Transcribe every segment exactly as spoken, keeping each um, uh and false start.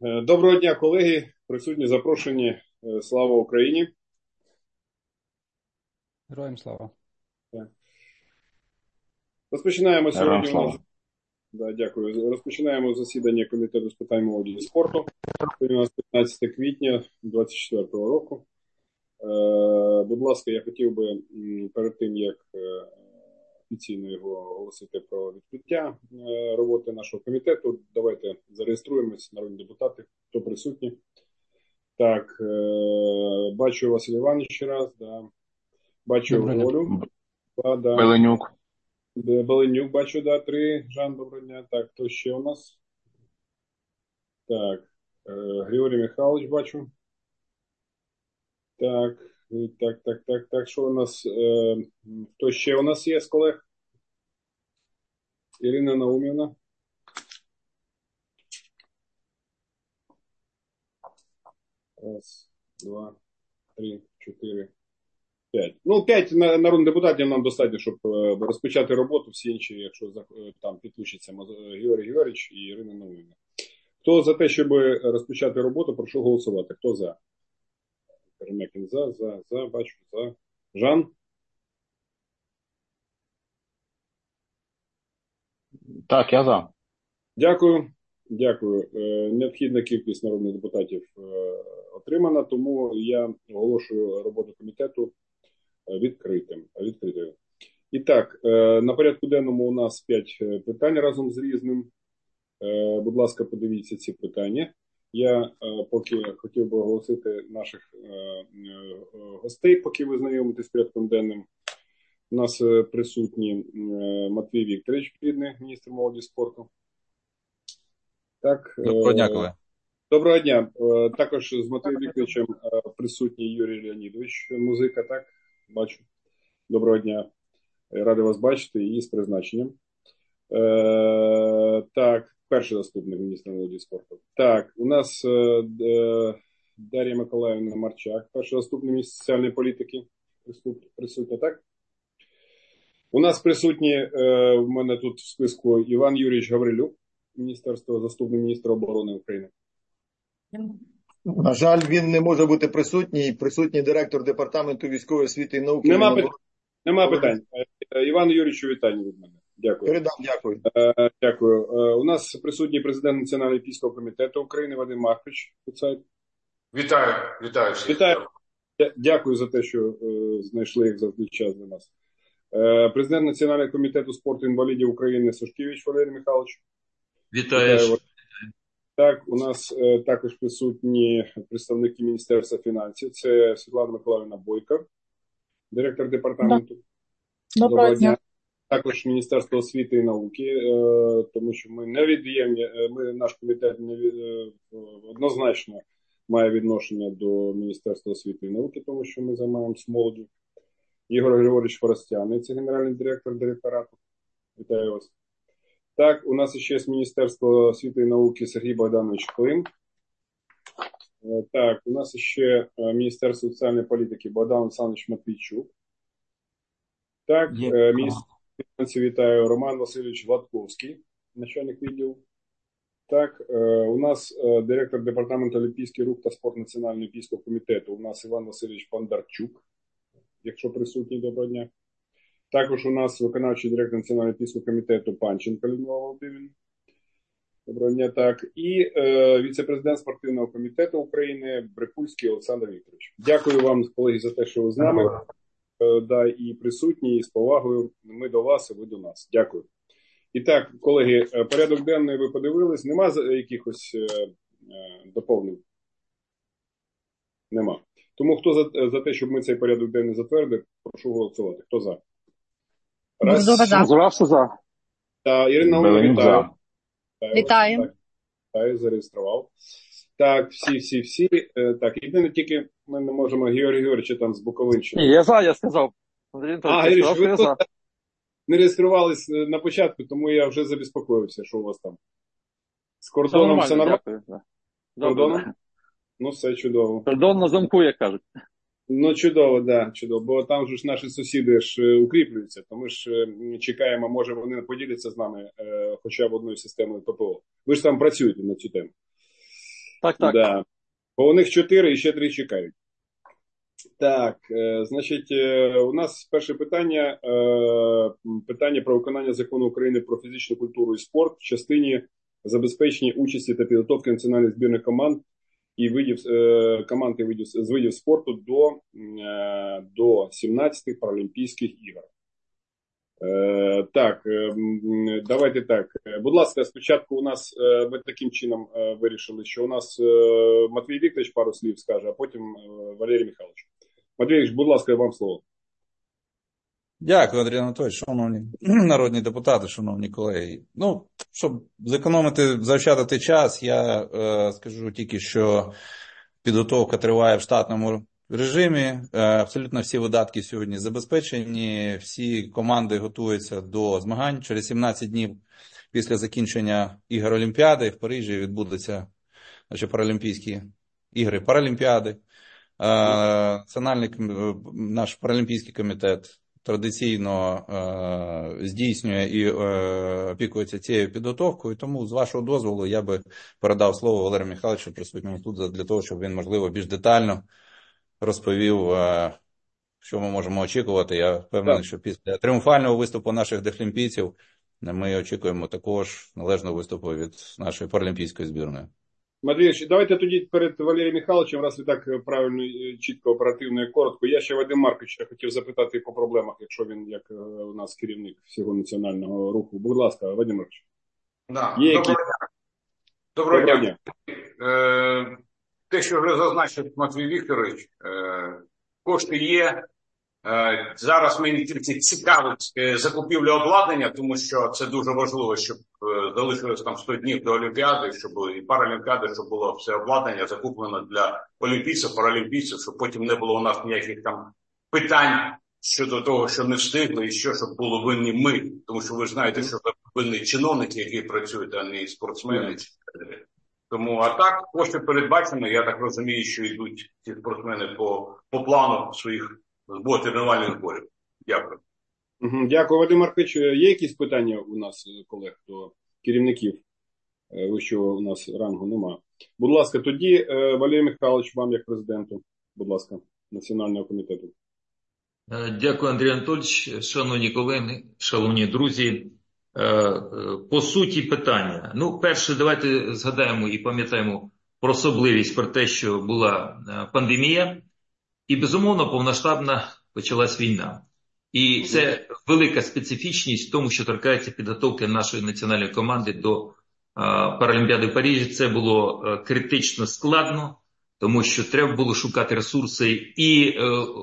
Доброго дня, колеги, присутні, запрошені. Слава Україні. Героям слава. Розпочинаємо Героям сьогодні. У нас... слава. Да, дякую. Розпочинаємо засідання Комітету з питань молоді і спорту. Сьогодні у нас п'ятнадцяте квітня двадцять четвертого року. Е, будь ласка, я хотів би перед тим, як офіційно його оголосити про відкриття роботи нашого комітету, давайте зареєструємось, народні депутати, хто присутні. Так, е, бачу Василь Іванович ще раз, да. Бачу Олю. Да, да. Беленюк. Беленюк бачу, да, три. Жан, доброго дня. Так, хто ще у нас? Так, е, Григорій Михайлович бачу. Так, так, так, так, так, що у нас? Е, хто ще у нас є з колег? Ірина Наумівна. Раз, два, три, чотири, п'ять. Ну, п'ять народних депутатів нам достатньо, щоб розпочати роботу. Всі інші, якщо там підключиться Георгій Георгійович і Ірина Наумівна. Хто за те, щоб розпочати роботу, прошу голосувати. Хто за? Перемекін за, за, за, бачу, за. Жан? Так, я за. Дякую. Дякую. Необхідна кількість народних депутатів отримана, тому я оголошую роботу комітету відкритим. відкритою. І так, на порядку денному у нас п'ять питань разом з різним. Будь ласка, подивіться ці питання. Я поки хотів би оголосити наших гостей, поки ви знайомитесь з порядком денним. У нас присутні Матвій Вікторович Плідний, міністр молоді і спорту. Так, Доброго дня, колеги. Доброго дня. Також з Матвієм Вікторовичем присутній Юрій Леонідович, музика, так? Бачу. Доброго дня. Радий вас бачити і з призначенням. Так, перший заступник міністра молоді і спорту. Так, у нас Дар'я Миколаївна Марчак, перший заступник міністра соціальної політики, присутня, так? У нас присутні, в мене тут в списку Іван Юрійович Гаврилюк, міністерство, заступник міністра оборони України. На жаль, він не може бути присутній. Присутній директор департаменту військової освіти і науки. Нема, пит... Нема питань. Іван Юрійовичу, вітання від мене. Дякую. Передам, дякую. Дякую. У нас присутній президент Національного олімпійського комітету України Вадим Маркович. Вітаю, вітаю всіх. Вітаю. Дякую за те, що знайшли, як завжди, час для нас. Президент Національного комітету спорту інвалідів України Сушкевич Валерій Михайлович. Вітаю. Вітаю. Так, у нас е, також присутні представники Міністерства фінансів. Це Світлана Миколаївна Бойко, директор департаменту. Доброго, Доброго дня. дня. Також Міністерство освіти і науки, е, тому що ми невід'ємні, ми, наш комітет не, е, однозначно має відношення до Міністерства освіти і науки, тому що ми займаємося молоддю. Ігор Григорович Форостяний, це генеральний директор директорату. Вітаю вас. Так, у нас ще з Міністерства освіти і науки Сергій Богданович Клим. Так, у нас ще Міністерство соціальної політики Богдан Олександрович Матвійчук. Так, міністр фінансів вітаю Роман Васильович Владковський, начальник відділу. Так, у нас директор департаменту Олімпійський рух та спорт Національного олімпійського комітету. У нас Іван Васильович Пандарчук, якщо присутній, доброго дня. Також у нас виконавчий директор Національного олімпійського комітету Панченко Людмила Володимирівна. Доброго дня, так. І е, віце-президент спортивного комітету України Брикульський Олександр Вікторович. Дякую вам, колеги, за те, що ви з нами. Е, да, і присутні, і з повагою. Ми до вас, і ви до нас. Дякую. І так, колеги, порядок денний ви подивились. Нема якихось е, е, доповнень? Нема. Тому хто за, за те, щоб ми цей порядок денний затвердили, прошу голосувати. Хто за? Раз. Зразу за. Та, Ірина Наумівна, вітаю. Вітаю. Так, вітаю, зареєстрував. Так, всі, всі, всі. Так, єдине тільки ми не можемо Георгій Георгійовича там з Буковинщини. Ні, я за, я сказав. А, Георгійович, ви тут не реєструвались на початку, тому я вже забезпокоївся, що у вас там. З кордоном все нормально? Дякую. З кордоном? Ну, все чудово. Кордон на замку, як кажуть. Ну, чудово, так, да, чудово. Бо там же ж наші сусіди ж укріплюються, то ми ж чекаємо, може вони поділяться з нами е, хоча б одною системою ППО. Ви ж там працюєте на цю тему. Так, так. Да. Бо у них чотири і ще три чекають. Так, е, значить, е, у нас перше питання, е, питання про виконання закону України про фізичну культуру і спорт в частині забезпечення участі та підготовки національних збірних команд і видів е, команд і видів з видів спорту до, е, до сімнадцятих Паралімпійських ігор. Е, так, е, давайте так. Будь ласка, спочатку у нас е, ми таким чином е, вирішили, що у нас е, Матвій Вікторович пару слів скаже, а потім е, Валерій Михайлович. Матвій Вікторович, будь ласка, вам слово. Дякую, Андрій Анатолійович, шановні народні депутати, шановні колеги. Ну, щоб зекономити, заощадити час, я е, скажу тільки, що підготовка триває в штатному режимі. Е, абсолютно всі видатки сьогодні забезпечені, всі команди готуються до змагань. Через сімнадцять днів після закінчення ігор Олімпіади в Парижі відбудуться наші Паралімпійські ігри Паралімпіади. Національний наш Паралімпійський комітет традиційно е, здійснює і е, опікується цією підготовкою, тому з вашого дозволу я би передав слово Валерію Михайловичу, присутньому тут, для того, щоб він, можливо, більш детально розповів, е, що ми можемо очікувати. Я впевнений, що після тріумфального виступу наших дефлімпійців ми очікуємо також належного виступу від нашої паралімпійської збірної. Матвійович, давайте тоді перед Валерієм Михайловичем, раз ви так правильно, чітко, оперативно і коротко, я ще Вадим Марковича хотів запитати по проблемах, якщо він, як у нас керівник всього національного руху. Будь ласка, Вадим Маркович. Да. Є Доброго які... дня. Доброго Доброго дня. дня. Е, те, що вже зазначив Матвій Вікторович, е, кошти є. Е, зараз мені тільки цікавить е, закупівля обладнання, тому що це дуже важливо, щоб е, залишилось там сто днів до Олімпіади, щоб і Паралімпіади, щоб було все обладнання закуплено для олімпійців, паралімпійців, щоб потім не було у нас ніяких там питань щодо того, що не встигли, і що, щоб було винні ми. Тому що ви ж знаєте, що винні чиновники, які працюють, а не спортсмени. Тому, а так, кошти передбачено, я так розумію, що йдуть ці спортсмени по, по плану своїх зборів тренувальних зборів. Дякую. Угу, дякую, Вадим Маркович. Є якісь питання у нас, колег, до керівників вищого у нас рангу? Нема. Будь ласка, тоді Валерій Михайлович, вам як президенту, будь ласка, Національного комітету. Дякую, Андрій Анатольович. Шановні колеги, шановні друзі. По суті питання. Ну, перше, давайте згадаємо і пам'ятаємо про особливість, про те, що була пандемія. І, безумовно, повноштабна почалась війна. І це велика специфічність в тому, що торкається підготовки нашої національної команди до Паралімпіади в Парижі. Це було критично складно, тому що треба було шукати ресурси і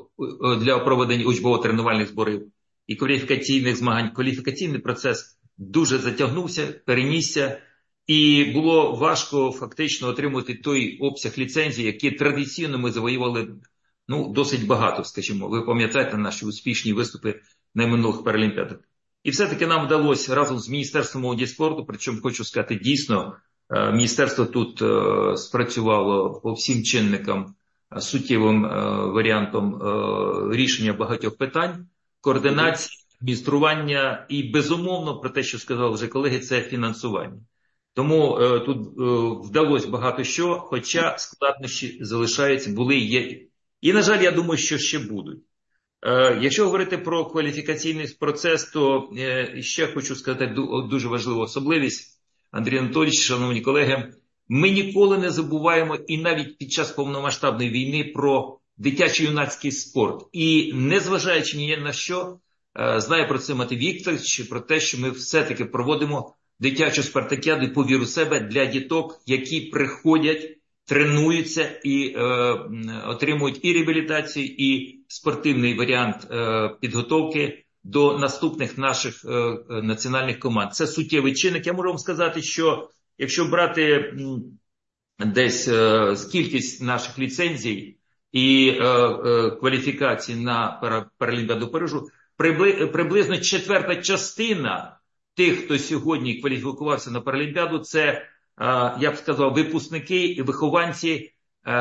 для проведення учбово-тренувальних зборів, і кваліфікаційних змагань. Кваліфікаційний процес дуже затягнувся, перенісся, і було важко фактично отримати той обсяг ліцензій, які традиційно ми завоювали, ну, досить багато, скажімо. Ви пам'ятаєте наші успішні виступи на минулих Паралімпіадах. І все-таки нам вдалося разом з Міністерством молоді і спорту, причому хочу сказати, дійсно, міністерство тут спрацювало по всім чинникам суттєвим варіантом рішення багатьох питань, координації, адміністрування і, безумовно, про те, що сказали вже колеги, це фінансування. Тому е, тут е, вдалося багато що, хоча складнощі залишаються, були і є. І, на жаль, я думаю, що ще будуть. Е, якщо говорити про кваліфікаційний процес, то е, ще хочу сказати дуже важливу особливість, Андрій Анатолійович, шановні колеги, ми ніколи не забуваємо і навіть під час повномасштабної війни про дитячо-юнацький спорт. І незважаючи ні на що, е, знає про це Матвій Вікторович, про те, що ми все-таки проводимо дитячу спартакіаду по віру себе для діток, які приходять, тренуються і е, отримують і реабілітацію, і спортивний варіант е, підготовки до наступних наших е, національних команд. Це суттєвий чинник. Я можу вам сказати, що якщо брати м, десь е, кількість наших ліцензій і е, е, кваліфікацій на Паралімпіаду Парижу, прибли, приблизно четверта частина тих, хто сьогодні кваліфікувався на Паралімпіаду, це, я б сказав, випускники і вихованці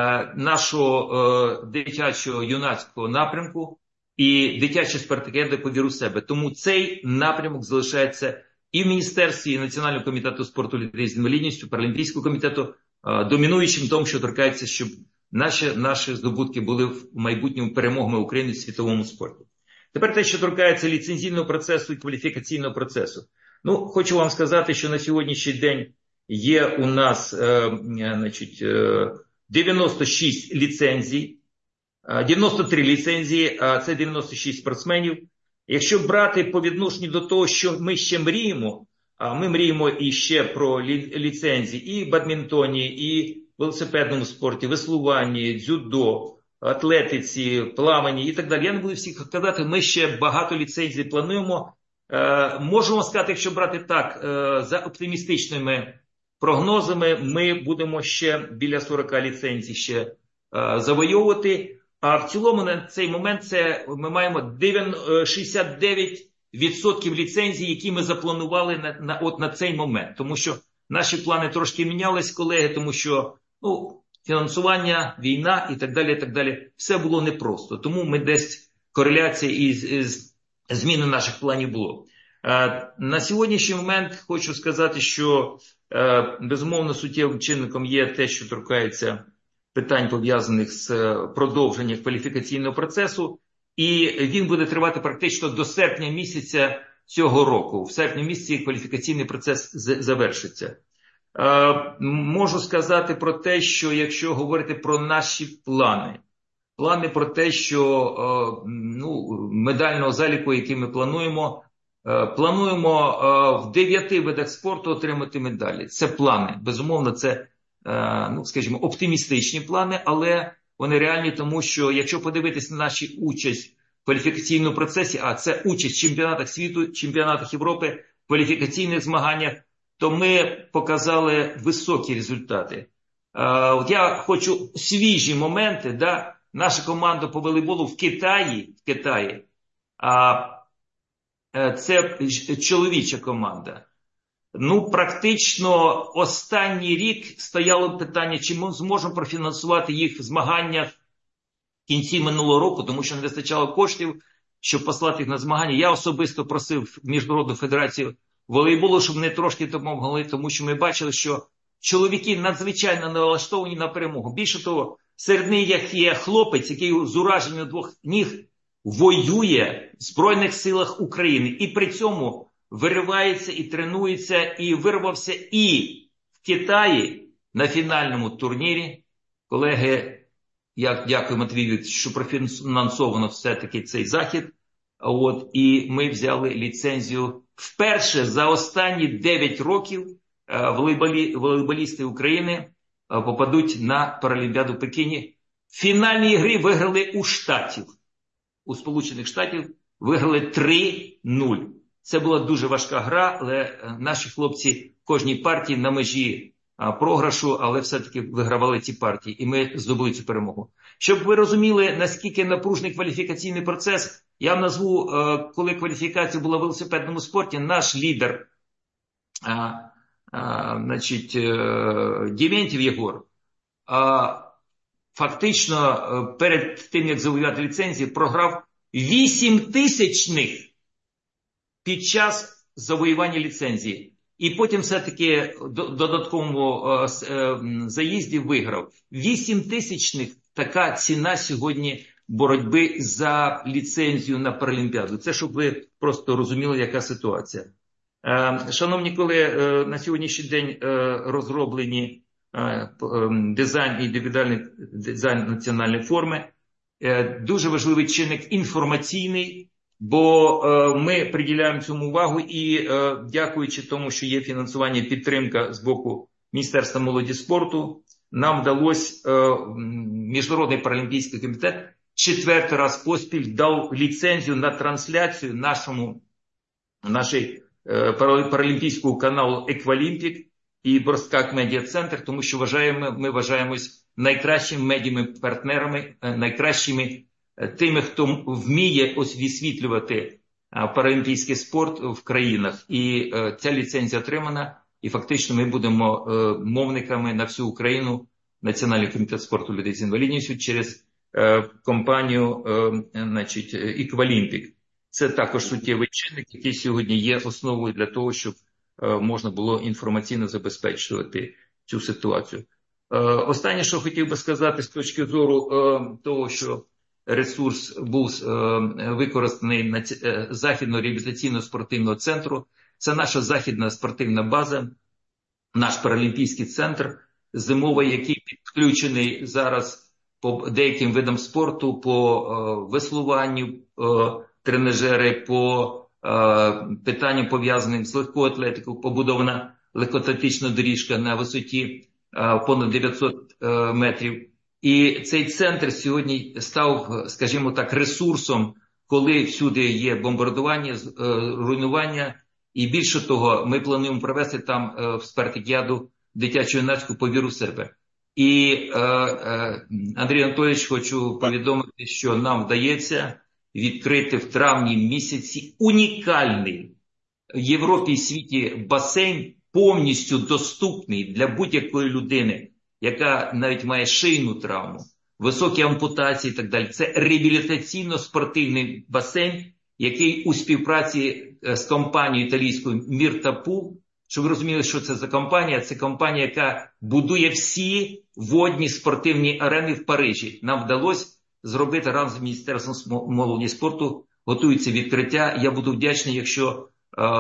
нашого дитячого юнацького напрямку і дитячої спартакіади по віру себе. Тому цей напрямок залишається і в Міністерстві, і Національного комітету спорту людей з інвалідністю, Паралімпійського комітету домінуючим в тому, що торкається, щоб наші, наші здобутки були в майбутньому перемогами України в світовому спорті. Тепер те, що торкається ліцензійного процесу і кваліфікаційного процесу. Ну, хочу вам сказати, що на сьогоднішній день є у нас е, значить, е, дев'яносто шість ліцензій, е, дев'яносто три ліцензії, а це дев'яносто шість спортсменів. Якщо брати по відношенню до того, що ми ще мріємо, а ми мріємо і ще про лі, ліцензії і в бадмінтоні, і в велосипедному спорті, веслуванні, дзюдо, атлетиці, плаванні і так далі. Я не буду всіх казати, ми ще багато ліцензій плануємо. Е, можемо сказати, якщо брати так, е, за оптимістичними прогнозами, ми будемо ще біля сорок ліцензій ще е, завойовувати. А в цілому на цей момент це ми маємо шістдесят дев'ять відсотків ліцензій, які ми запланували на, на, от на цей момент. Тому що наші плани трошки мінялись, колеги, тому що ну, фінансування, війна і так далі, і так далі. Все було непросто. Тому ми десь кореляція із, із зміни наших планів було. Е, на сьогоднішній момент хочу сказати, що е, безумовно суттєвим чинником є те, що торкається питань, пов'язаних з продовженням кваліфікаційного процесу, і він буде тривати практично до серпня місяця цього року. В серпні місяці кваліфікаційний процес завершиться. Е, можу сказати про те, що якщо говорити про наші плани, плани про те, що е, ну, медального заліку, який ми плануємо, е, плануємо е, в дев'яти видах спорту отримати медалі. Це плани. Безумовно, це ну, скажімо, оптимістичні плани, але вони реальні, тому що, якщо подивитися на нашу участь в кваліфікаційному процесі, а це участь в чемпіонатах світу, чемпіонатах Європи, кваліфікаційних змаганнях, то ми показали високі результати. От я хочу свіжі моменти, да, наша команда по волейболу в Китаї, в Китаї, а це чоловіча команда. Ну, практично останній рік стояло питання, чи ми зможемо профінансувати їх в змаганнях в кінці минулого року, тому що не вистачало коштів, щоб послати їх на змагання. Я особисто просив Міжнародну федерацію волейболу, щоб вони трошки допомогли, тому що ми бачили, що чоловіки надзвичайно налаштовані на перемогу. Більше того, серед них є хлопець, який з ураженням двох ніг воює в Збройних силах України. І при цьому виривається і тренується, і вирвався і в Китаї на фінальному турнірі. Колеги, я дякую Матвію, що профінансовано все-таки цей захід. От, і ми взяли ліцензію вперше за останні дев'ять років волейболі, волейболісти України попадуть на Паралімпіаду в Пекіні. Фінальні ігри виграли у Штатів. У Сполучених Штатів виграли три нуль. Це була дуже важка гра, але наші хлопці в кожній партії на межі програшу, але все-таки вигравали ці партії, і ми здобули цю перемогу. Щоб ви розуміли, наскільки напружений кваліфікаційний процес, я вам назву, коли кваліфікація була в велосипедному спорті, наш лідер, а, а, значить, Дементьєв Єгор, а, фактично перед тим, як завоювати ліцензію, програв вісім тисячних під час завоювання ліцензії. І потім все-таки в додатковому е, заїзді виграв. Вісім тисячних така ціна сьогодні боротьби за ліцензію на Паралімпіаду. Це щоб ви просто розуміли, яка ситуація. Е, шановні колеги, е, на сьогоднішній день е, розроблені е, е, дизайн і індивідуальний дизайн національної форми. Е, дуже важливий чинник інформаційний, бо е, ми приділяємо цьому увагу і е, дякуючи тому, що є фінансування, підтримка з боку Міністерства молоді і спорту, нам вдалося, е, Міжнародний паралімпійський комітет четвертий раз поспіль дав ліцензію на трансляцію нашому, нашій е, паралімпійського каналу Еквалімпік і Борскак Медіа Центр, тому що вважаємо, ми вважаємось найкращими медіями партнерами, найкращими тими, хто вміє ось висвітлювати паралімпійський спорт в країнах. І е, ця ліцензія отримана, і фактично ми будемо е, мовниками на всю Україну, Національний комітет спорту людей з інвалідністю, через е, компанію е, значить, Еквалімпік. Це також суттєвий чинник, який сьогодні є основою для того, щоб е, можна було інформаційно забезпечувати цю ситуацію. Останнє, що хотів би сказати з точки зору того, що ресурс був використаний на Західного реабілітаційного спортивного центру, це наша західна спортивна база, наш паралімпійський центр зимовий, який підключений зараз по деяким видам спорту, по веслуванню, тренажери, по питанням пов'язаним з легкою атлетикою, побудована легкоатлетична доріжка на висоті понад дев'ятсот метрів. І цей центр сьогодні став, скажімо так, ресурсом, коли всюди є бомбардування, руйнування. І більше того, ми плануємо провести там в спартакіаду дитячо-юнацьку по віру в себе. І, е, е, Андрій Анатолійович, хочу повідомити, що нам вдається відкрити в травні місяці унікальний в Європі і світі басейн, повністю доступний для будь-якої людини, яка навіть має шийну травму, високі ампутації і так далі. Це реабілітаційно-спортивний басейн, який у співпраці з компанією італійською Міртапу, щоб ви розуміли, що це за компанія, це компанія, яка будує всі водні спортивні арени в Парижі. Нам вдалося зробити разом з Міністерством молоді і спорту, готується відкриття. Я буду вдячний, якщо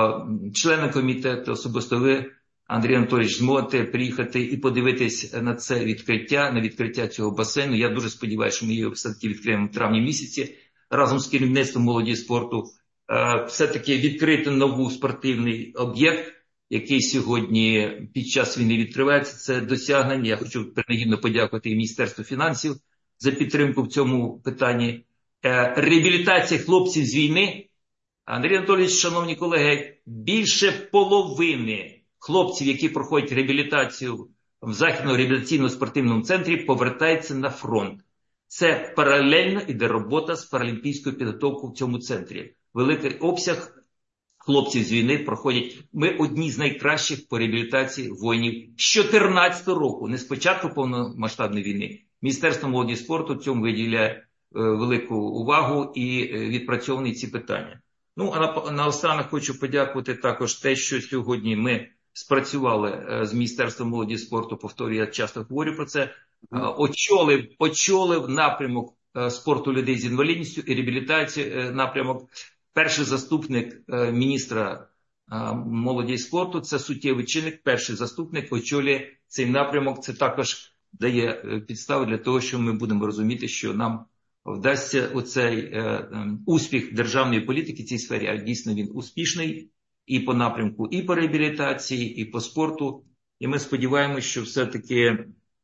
е, члени комітету, особисто ви, Андрій Анатолійович, зможете приїхати і подивитись на це відкриття, на відкриття цього басейну. Я дуже сподіваюся, що ми його все-таки відкриємо в травні місяці разом з керівництвом молоді і спорту. Е, все-таки відкрити новий спортивний об'єкт, який сьогодні під час війни відкривається. Це досягнення. Я хочу принагідно подякувати і Міністерству фінансів за підтримку в цьому питанні. Е, реабілітація хлопців з війни. Андрій Анатолійович, шановні колеги, більше половини хлопців, які проходять реабілітацію в Західному реабілітаційному спортивному центрі, повертаються на фронт. Це паралельно іде робота з паралімпійською підготовкою в цьому центрі. Великий обсяг хлопців з війни проходять. Ми одні з найкращих по реабілітації воїнів з дві тисячі чотирнадцятого року, не з початку повномасштабної війни. Міністерство молоді і спорту цьому виділяє е, велику увагу і е, відпрацьовані ці питання. Ну, а на, наостанок хочу подякувати також те, що сьогодні ми спрацювали е, з Міністерством молоді і спорту, повторюю, я часто говорю про це, е, очолив, очолив напрямок е, спорту людей з інвалідністю і реабілітації е, напрямок. Перший заступник е, міністра е, молоді і спорту, це суттєвий чинник, перший заступник очолює цей напрямок. Це також дає е, підстави для того, що ми будемо розуміти, що нам вдасться оцей е, е, успіх державної політики в цій сфері, а дійсно він успішний і по напрямку, і по реабілітації, і по спорту. І ми сподіваємося, що все-таки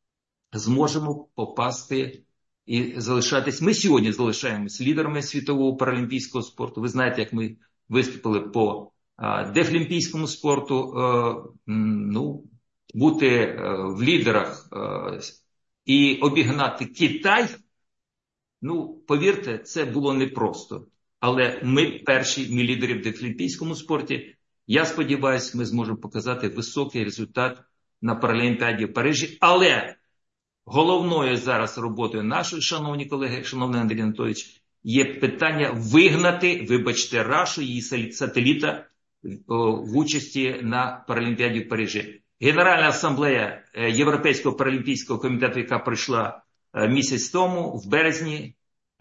зможемо попасти і залишатись. Ми сьогодні залишаємось лідерами світового паралімпійського спорту. Ви знаєте, як ми виступили по а, дефлімпійському спорту. А, ну, бути а, в лідерах а, і обігнати Китай, ну, повірте, це було непросто. Але ми перші, ми лідери в дефлімпійському спорті. Я сподіваюся, ми зможемо показати високий результат на Паралімпіаді в Парижі. Але головною зараз роботою нашої, шановні колеги, шановний Андрій Анатолійович, є питання вигнати, вибачте, Рашу, її сателіта в участі на Паралімпіаді в Парижі. Генеральна асамблея Європейського паралімпійського комітету, яка пройшла місяць тому, в березні,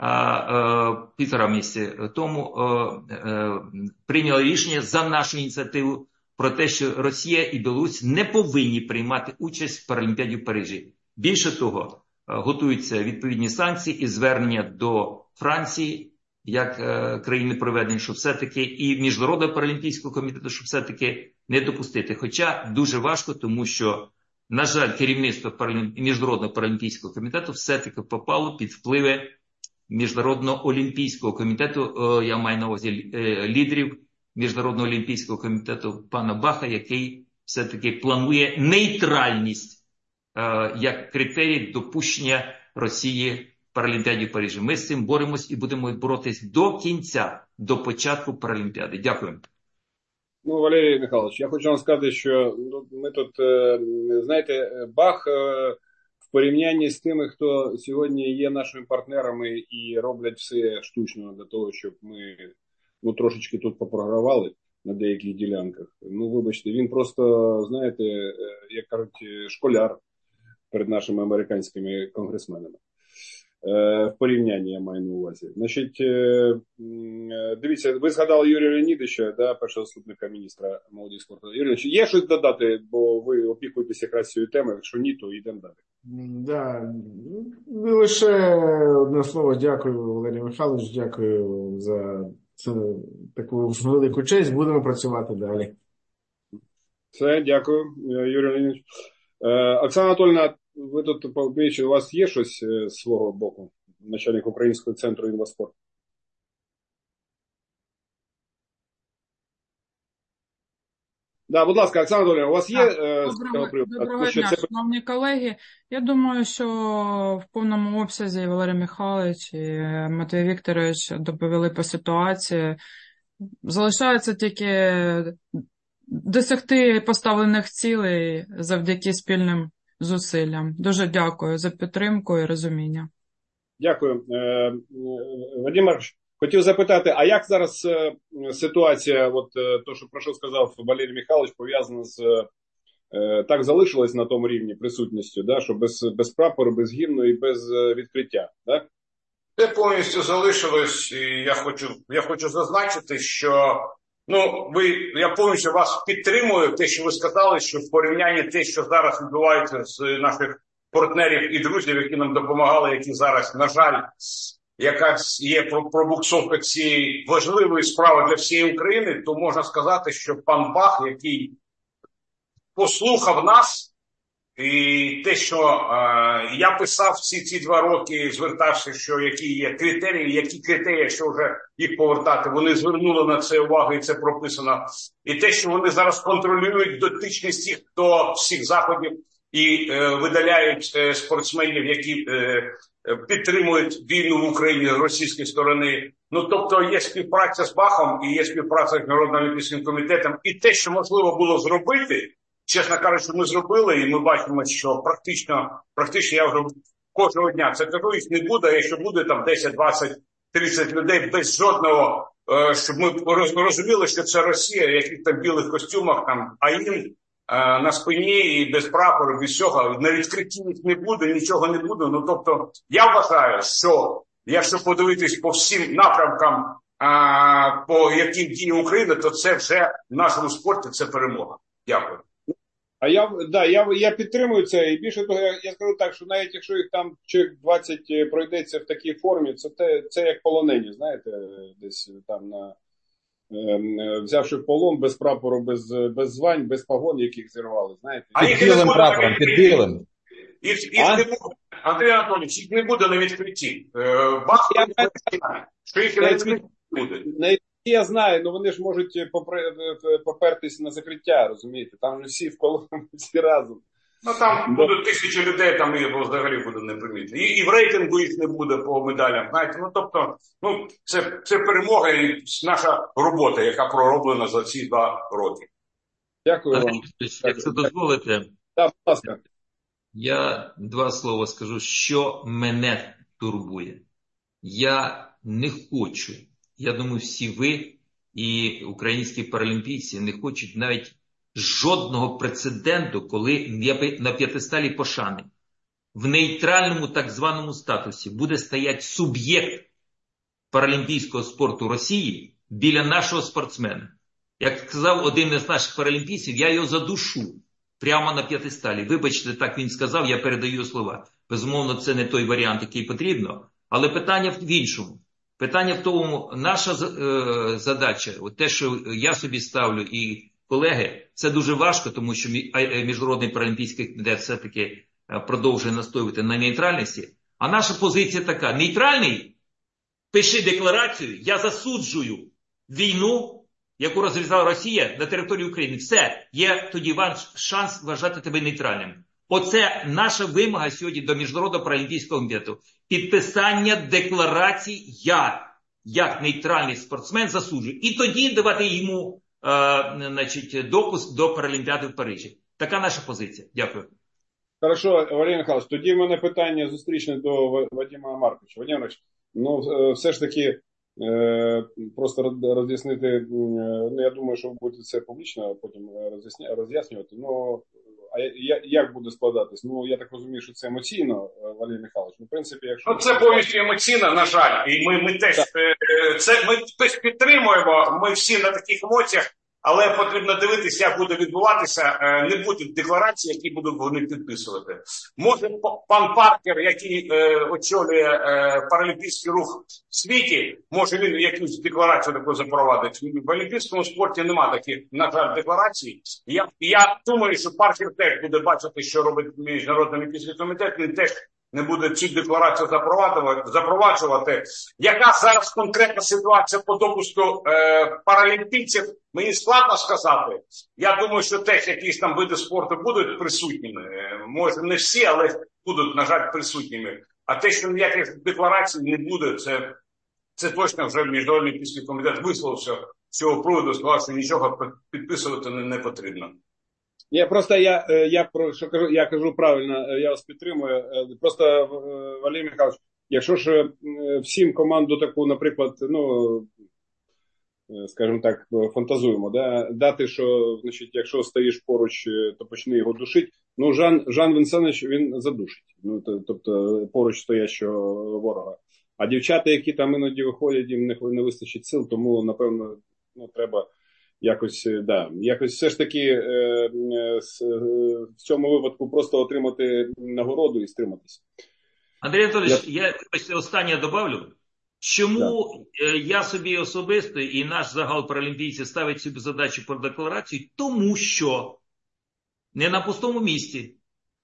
півтора місяця тому, прийняла рішення за нашу ініціативу про те, що Росія і Білорусь не повинні приймати участь в Паралімпіаді в Парижі. Більше того, готуються відповідні санкції і звернення до Франції, як е, країни проведення, що все-таки і Міжнародного паралімпійського комітету, щоб все-таки не допустити. Хоча дуже важко, тому що, на жаль, керівництво паралімп... Міжнародного паралімпійського комітету все-таки попало під впливи Міжнародного олімпійського комітету, е, я маю на увазі е, лідерів Міжнародного олімпійського комітету пана Баха, який все-таки планує нейтральність як критерій допущення Росії в Паралімпіаді в Парижі. Ми з цим боремось і будемо боротись до кінця, до початку Паралімпіади. Дякую. Ну, Валерій Михайлович, я хочу вам сказати, що ну, ми тут, знаєте, Бах в порівнянні з тими, хто сьогодні є нашими партнерами і роблять все штучно для того, щоб ми ну, трошечки тут попрогравали на деяких ділянках. Ну, вибачте, він просто, знаєте, як кажуть, школяр. перед нашими американськими конгресменами. В порівнянні я маю на увазі. Значить, дивіться, ви згадали Юрія Леонідовича, да, першого заступника міністра молоді і спорту. Юрій Леонідович, є щось додати, бо ви опікуєтесь якраз цією темою, якщо ні, то йдемо далі. Да. Лише одне слово, дякую, Валерій Михайлович, дякую за цю таку велику честь, будемо працювати далі. Все, дякую, Юрій Леонідович. Оксана Анатольовна, ви тут, у вас є щось з свого боку? Начальник Українського центру інваспорту. Да, будь ласка, Оксана Анатольовна, у вас є... Доброго, е, доброго дня, це... шановні колеги. Я думаю, що в повному обсязі Валерій Михайлович і Матвій Вікторович доповіли по ситуації. Залишається тільки досягти поставлених цілей завдяки спільним зусиллям. Дуже дякую за підтримку і розуміння. Дякую. Вадим Маркович, хотів запитати, а як зараз ситуація, от то, що про що сказав Валерій Михайлович, пов'язана з, так залишилась на тому рівні присутністю, да, що без, без прапору, без гімну і без відкриття, так? Це повністю залишилось, і я хочу, я хочу зазначити, що ну, ви, я повністю вас підтримую, те, що ви сказали, що в порівнянні те, що зараз відбувається з наших партнерів і друзів, які нам допомагали, які зараз, на жаль, якась є пробуксовка цієї важливої справи для всієї України, то можна сказати, що пан Бах, який послухав нас, і те, що е, я писав всі ці два роки, звертався, що які є критерії, які критерії, якщо вже їх повертати, вони звернули на це увагу, і це прописано. І те, що вони зараз контролюють дотичність всіх до всіх заходів і е, видаляють е, спортсменів, які е, підтримують війну в Україні з російської сторони. Ну, тобто є співпраця з Бахом і є співпраця з Міжнародним олімпійським комітетом. І те, що можливо було зробити, чесно кажучи, ми зробили, і ми бачимо, що практично, практично я вже кожного дня це кажу, їх не буде, а якщо буде там десять, двадцять, тридцять людей без жодного, е, щоб ми розуміли, що це Росія, в яких там білих костюмах, там АІН е, на спині і без прапору, без всього, на відкритті їх не буде, нічого не буде. Ну, тобто, я вважаю, що якщо подивитись по всім напрямкам, е, по яким діє Україна, то це вже в нашому спорті це перемога. Дякую. А я, да, я, я підтримую це, і більше того, я, я скажу так, що навіть якщо їх там чоловік двадцять пройдеться в такій формі, це, те, це як полонені, знаєте, десь там на, е, взявши в полон без прапору, без, без звань, без погон, яких зірвали, знаєте. А під білим прапором, під білим. Їх, їх не буде, Андрій Анатолійович, їх не буде на відкритті. Бах, що їх на відкритті буде. Я знаю, але вони ж можуть попертись на закриття, розумієте? Там же всі в колоні, всі разом. Ну там будуть тисячі людей, там і взагалі буде непомітно. І, і в рейтингу їх не буде по медалям. Знаєте, ну тобто, ну це, це перемога і наша робота, яка пророблена за ці два роки. Дякую вам. Якщо дозволите, так, будь ласка. Я два слова скажу, що мене турбує. Я не хочу. Я думаю, всі ви і українські паралімпійці не хочуть навіть жодного прецеденту, коли на п'єдесталі пошани в нейтральному так званому статусі буде стояти суб'єкт паралімпійського спорту Росії біля нашого спортсмена. Як сказав один із наших паралімпійців, я його задушу прямо на п'єдесталі. Вибачте, так він сказав, я передаю його слова. Безумовно, це не той варіант, який потрібно, але питання в іншому. Питання в тому, наша е, задача, от те, що я собі ставлю і колеги, це дуже важко, тому що Міжнародний паралімпійський комітет все-таки продовжує настоювати на нейтральності. А наша позиція така, нейтральний, пиши декларацію, я засуджую війну, яку розв'язала Росія на території України. Все, є тоді ваш шанс вважати тебе нейтральним. Оце наша вимога сьогодні до Міжнародного паралімпійського комітету. Підписання декларацій я, як нейтральний спортсмен, засуджую. І тоді давати йому е, значить, допуск до Паралімпіади в Парижі. Така наша позиція. Дякую. Хорошо, Валерій Михайлович, тоді в мене питання зустрічне до Вадима Марковича. Вадим Маркович, ну все ж таки е, просто роз'яснити, ну я думаю, що ви будете це публічно потім роз'яснювати, ну а я, як буде складатись? Ну, я так розумію, що це емоційно, Валерій Михайлович. Ну, в принципі, якщо... Ну, це повністю емоційно, на жаль. І ми, ми теж це, ми теж підтримуємо, ми всі на таких емоціях, але потрібно дивитися, як буде відбуватися. Не будуть декларації, які будуть вони підписувати. Може, пан Паркер, який е, очолює е, паралімпійський рух в світі, може він якусь декларацію таку запровадить. В олімпійському спорті немає таких, на жаль, декларацій. Я, я думаю, що Паркер теж буде бачити, що робить Міжнародний олімпійський комітет, він теж не буде цю декларацію запроваджувати. запроваджувати. Яка зараз конкретна ситуація по допуску е, паралімпійців, мені складно сказати. Я думаю, що теж якісь там види спорту будуть присутніми. Може не всі, але будуть, на жаль, присутніми. А те, що ніяких декларацій не буде, це, це точно вже Міжнародний олімпійський комітет висловився з цього приводу, сказав, що нічого підписувати не, не потрібно. Я просто я, я про що кажу, я кажу правильно, я вас підтримую. Просто, Валерій Михайлович, якщо ж всім команду таку, наприклад, ну, скажімо так, фантазуємо, да, дати, що, значить, якщо стоїш поруч, то почни його душити. Ну, Жан, Жан Венсанович, він задушить. Ну, тобто, поруч стоящого ворога. А дівчата, які там іноді виходять, їм не, не вистачить сил, тому, напевно, ну, треба якось, да, якось все ж таки е, е, в цьому випадку просто отримати нагороду і стриматися. Андрій Анатолійович, я, я останнє добавлю. Чому да. я собі особисто і наш загал паралімпійців ставить собі задачу про декларацію? Тому що не на пустому місці.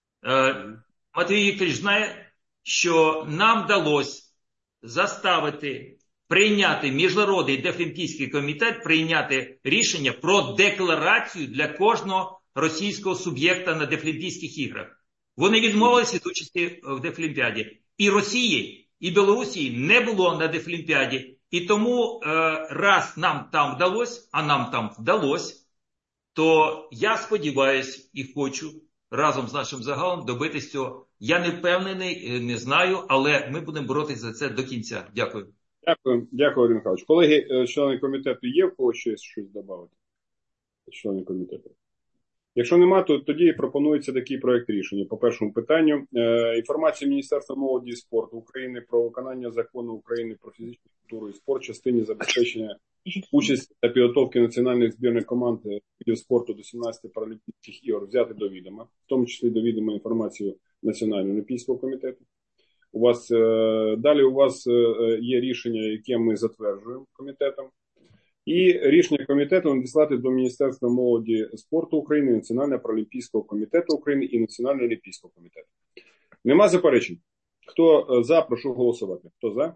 Матвій Вікторович знає, що нам вдалося заставити прийняти Міжнародний дефлімпійський комітет, прийняти рішення про декларацію для кожного російського суб'єкта на Дефлімпійських іграх. Вони відмовилися від участі в Дефлімпіаді. І Росії, і Білорусі не було на Дефлімпіаді. І тому, раз нам там вдалося, а нам там вдалося, то я сподіваюся і хочу разом з нашим загалом добитися цього. Я не впевнений, не знаю, але ми будемо боротися за це до кінця. Дякую. Дякую, дякую, Валерій Михайлович. Колеги, члени комітету, є в кого ще щось додати? Члени комітету. Якщо нема, то тоді пропонується такий проект рішення. По першому питанню. Е, інформація Міністерства молоді і спорту України про виконання закону України про фізичну культуру і спорт в частині забезпечення участі та підготовки національних збірних команд видів спорту до сімнадцяти паралімпійських ігор взяти до відома, в тому числі до відома інформацію Національного олімпійського комітету. У вас, е, далі у вас е, є рішення, яке ми затверджуємо комітетом. І рішення комітету надіслати до Міністерства молоді і спорту України, Національного паралімпійського комітету України і Національного олімпійського комітету. Нема заперечень? Хто за, прошу голосувати. Хто за?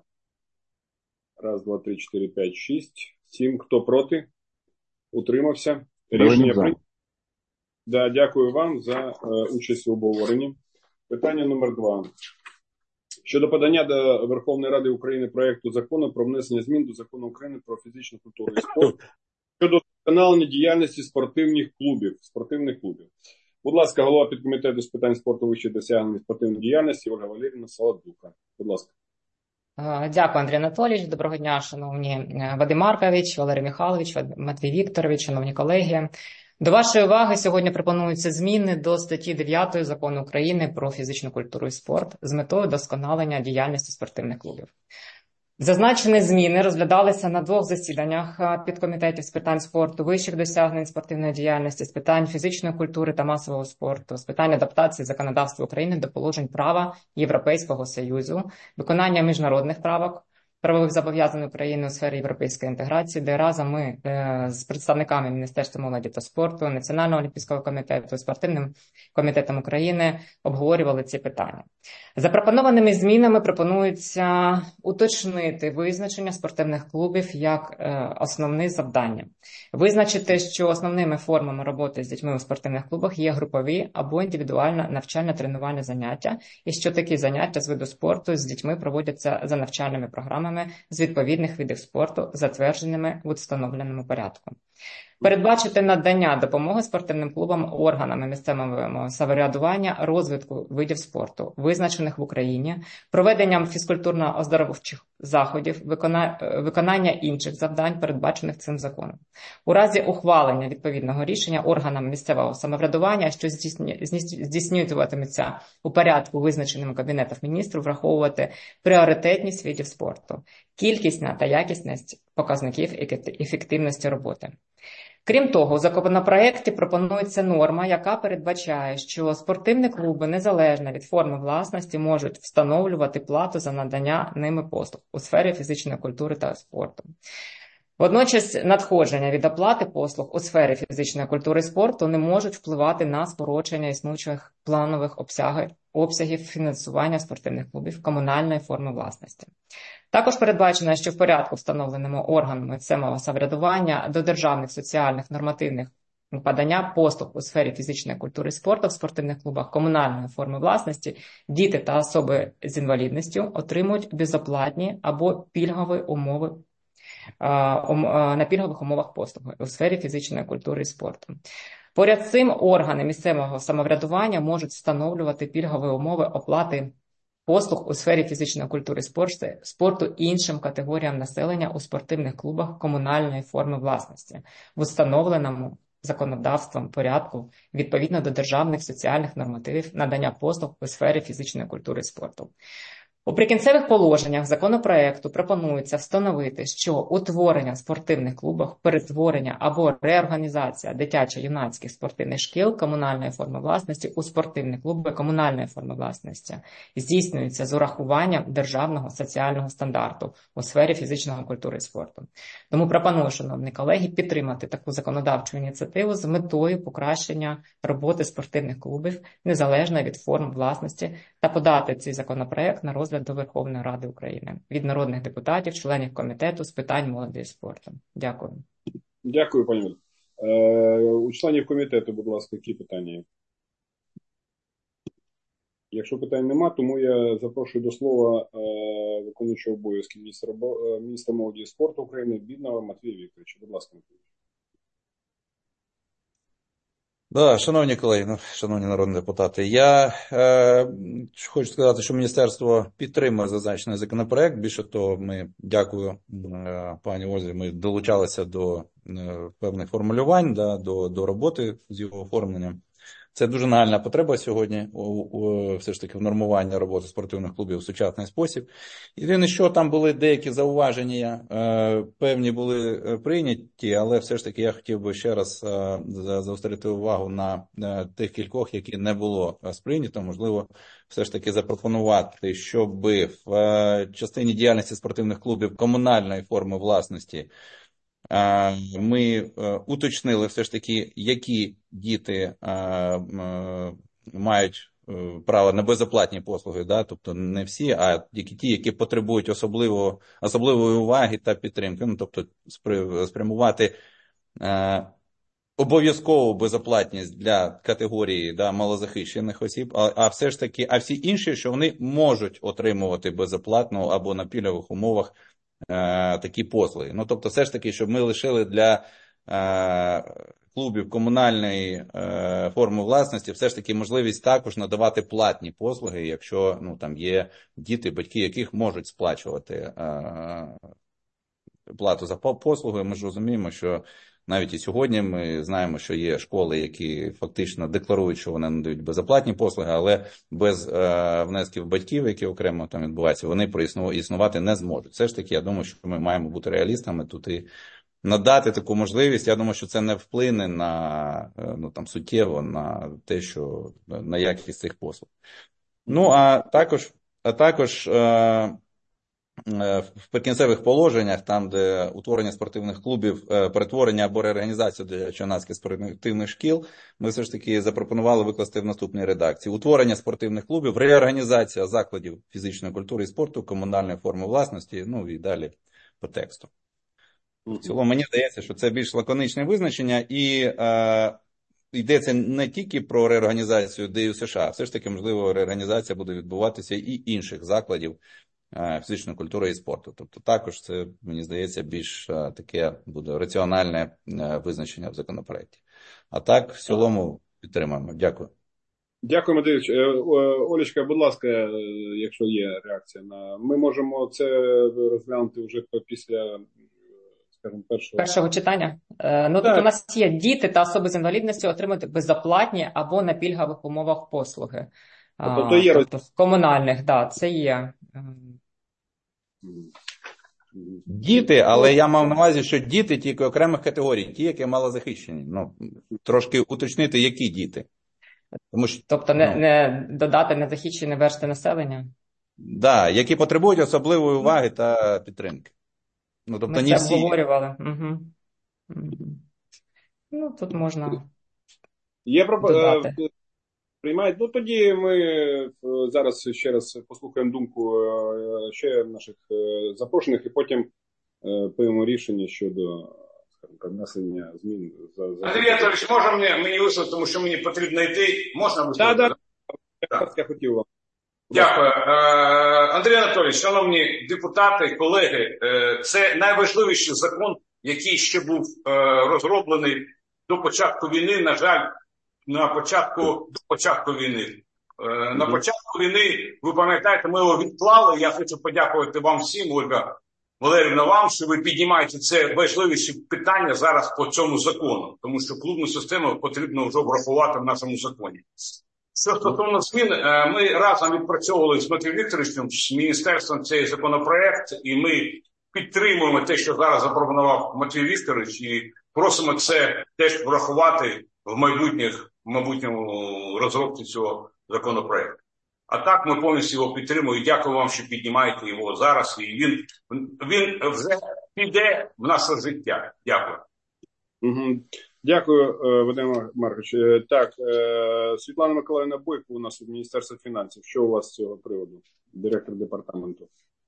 Раз, два, три, чотири, п'ять, шість, сім. Хто проти? Утримався? Рішення прийнято. Да, дякую вам за е, участь в обговоренні. Питання номер два. Щодо подання до Верховної Ради України проєкту закону про внесення змін до Закону України про фізичну культуру і спорт щодо вдосконалення діяльності спортивних клубів. спортивних клубів. Будь ласка, голова підкомітету з питань спорту, вищих досягнень спортивної діяльності Ольга Валеріївна Солодуха. Будь ласка. Дякую, Андрій Анатолійович. Доброго дня, шановні Вадим Маркович, Валерій Михайлович, Матвій Вікторович, шановні колеги. До вашої уваги сьогодні пропонуються зміни до статті дев'ятої Закону України про фізичну культуру і спорт з метою вдосконалення діяльності спортивних клубів. Зазначені зміни розглядалися на двох засіданнях підкомітетів з питань спорту, вищих досягнень спортивної діяльності, з питань фізичної культури та масового спорту, з питань адаптації законодавства України до положень права Європейського Союзу, виконання міжнародних правок, правових зобов'язань України у сфері європейської інтеграції, де разом ми е, з представниками Міністерства молоді та спорту, Національного олімпійського комітету, Спортивним комітетом України обговорювали ці питання. Запропонованими змінами пропонується уточнити визначення спортивних клубів як е, основне завдання. Визначити, що основними формами роботи з дітьми у спортивних клубах є групові або індивідуальне навчально-тренувальне заняття, і що такі заняття з виду спорту з дітьми проводяться за навчальними програмами з відповідних видів спорту, затвердженими в установленому порядку. Передбачити надання допомоги спортивним клубам органами місцевого самоврядування розвитку видів спорту, визначених в Україні, проведенням фізкультурно-оздоровчих заходів, викона... виконання інших завдань, передбачених цим законом. У разі ухвалення відповідного рішення органам місцевого самоврядування, що здійснюватиметься у порядку, визначеному Кабінетом міністрів, враховувати пріоритетність видів спорту, кількісна та якісність показників ефективності роботи. Крім того, у законопроекті пропонується норма, яка передбачає, що спортивні клуби, незалежно від форми власності, можуть встановлювати плату за надання ними послуг у сфері фізичної культури та спорту. Водночас надходження від оплати послуг у сфері фізичної культури і спорту не можуть впливати на скорочення існуючих планових обсягів, обсягів фінансування спортивних клубів комунальної форми власності. Також передбачено, що в порядку, встановленому органами місцевого самоврядування до державних соціальних нормативних подання послуг у сфері фізичної культури і спорту в спортивних клубах комунальної форми власності діти та особи з інвалідністю отримують безоплатні або пільгові умови на пільгових умовах послуги у сфері фізичної культури і спорту. Поряд з цим органи місцевого самоврядування можуть встановлювати пільгові умови оплати послуг у сфері фізичної культури і спорту іншим категоріям населення у спортивних клубах комунальної форми власності в установленому законодавством порядку відповідно до державних соціальних нормативів надання послуг у сфері фізичної культури і спорту. У прикінцевих положеннях законопроекту пропонується встановити, що утворення в спортивних клубах, перетворення або реорганізація дитячо-юнацьких спортивних шкіл комунальної форми власності у спортивні клуби комунальної форми власності здійснюється з урахуванням державного соціального стандарту у сфері фізичної культури і спорту. Тому пропоную, шановні колеги, підтримати таку законодавчу ініціативу з метою покращення роботи спортивних клубів незалежно від форм власності та подати цей законопроект на розгляд до Верховної Ради України від народних депутатів, членів комітету з питань молоді і спорту. Дякую. Дякую, пані. У членів комітету, будь ласка, які питання є? Якщо питань нема, тому я запрошую до слова виконуючого обов'язки міністра, міністра молоді і спорту України Бідного Матвія Вікторовича. Будь ласка, Матвій. Да, шановні колеги, ну, шановні народні депутати, я е, хочу сказати, що міністерство підтримує зазначений законопроект. Більше того, ми, дякую е, пані Ользі, ми долучалися до е, певних формулювань, да, до, до роботи з його оформленням. Це дуже нагальна потреба сьогодні, у, у, все ж таки, в нормуванні роботи спортивних клубів в сучасний спосіб. Єдине, що там були деякі зауваження, е, певні були прийняті, але все ж таки я хотів би ще раз е, заострити увагу на е, тих кількох, які не було сприйнято. Можливо, все ж таки запропонувати, щоб в е, частині діяльності спортивних клубів комунальної форми власності ми уточнили все ж таки, які діти мають право на безоплатні послуги, да? Тобто не всі, а тільки ті, які потребують особливо, особливої уваги та підтримки. Ну, тобто спрямувати обов'язкову безоплатність для категорії, да, малозахищених осіб, а, а все ж таки, а всі інші, що вони можуть отримувати безоплатно або на пільгових умовах такі послуги. Ну, тобто, все ж таки, щоб ми лишили для е, клубів комунальної е, форми власності все ж таки можливість також надавати платні послуги, якщо, ну, там є діти, батьки яких можуть сплачувати е, плату за послуги. Ми ж розуміємо, що навіть і сьогодні ми знаємо, що є школи, які фактично декларують, що вони надають безоплатні послуги, але без е, внесків батьків, які окремо там відбуваються, вони проіснувати не зможуть. Все ж таки, я думаю, що ми маємо бути реалістами тут і надати таку можливість. Я думаю, що це не вплине на, ну, там, суттєво на те, що на якість цих послуг. Ну, а також, а також е, в прикінцевих положеннях, там, де утворення спортивних клубів, перетворення або реорганізацію дитячо-юнацьких спортивних шкіл, ми все ж таки запропонували викласти в наступній редакції. Утворення спортивних клубів, реорганізація закладів фізичної культури і спорту, комунальної форми власності, ну і далі по тексту. В цілому, мені здається, що це більш лаконичне визначення і е, йдеться не тільки про реорганізацію ДЮСШ, а все ж таки, можливо, реорганізація буде відбуватися і інших закладів фізичної культури і спорту. Тобто також це, мені здається, більш таке буде раціональне визначення в законопроекті. А так, в цілому, підтримуємо. Дякую. Дякую, Матвійович. Олечка, будь ласка, якщо є реакція на... Ми можемо це розглянути вже після, скажімо, першого... Першого читання. Ну, тут у нас є діти та особи з інвалідністю отримати безоплатні або на пільгових умовах послуги. Тобто, то є... тобто комунальних, так, да, це є. Діти, але я мав на увазі, що діти тільки окремих категорій, ті, які малозахищені. Ну, трошки уточнити, які діти. Тому що, тобто не, ну, не додати незахищені верстви населення? Так, да, які потребують особливої уваги та підтримки. Ну, тобто, ми не це всі. обговорювали. Угу. Угу. Ну, тут можна є пропо... додати. Приймають. Ну, тоді ми зараз ще раз послухаємо думку ще наших запрошених і потім приймемо рішення щодо, скажімо, внесення змін. За, за... Андрій Анатолійович, можна мені, мені висловити, тому що мені потрібно йти? Можна висловити? Так, так. Я хотів вам. Дякую. Андрій Анатолійович, шановні депутати, колеги, це найважливіший закон, який ще був розроблений до початку війни, на жаль, на початку, до початку війни. Е, на початку війни, ви пам'ятаєте, ми його відклали. Я хочу подякувати вам всім, Ольга Валеріївна, вам, що ви піднімаєте це важливіші питання зараз по цьому закону. Тому що клубну систему потрібно вже врахувати в нашому законі. Що стосовно змін, ми разом відпрацьовували з Матвієм Вікторовичем, з міністерством цей законопроект, і ми підтримуємо те, що зараз запропонував Матвій Вікторович, і просимо це теж врахувати в майбутніх, в майбутньому розробці цього законопроекту. А так ми повністю його підтримуємо. Дякую вам, що піднімаєте його зараз. І він, він вже піде в наше життя. Дякую. Угу. Дякую, Вадим Маркович. Так, Світлана Миколаївна Бойко у нас у Міністерстві фінансів. Що у вас з цього приводу? Директор департаменту.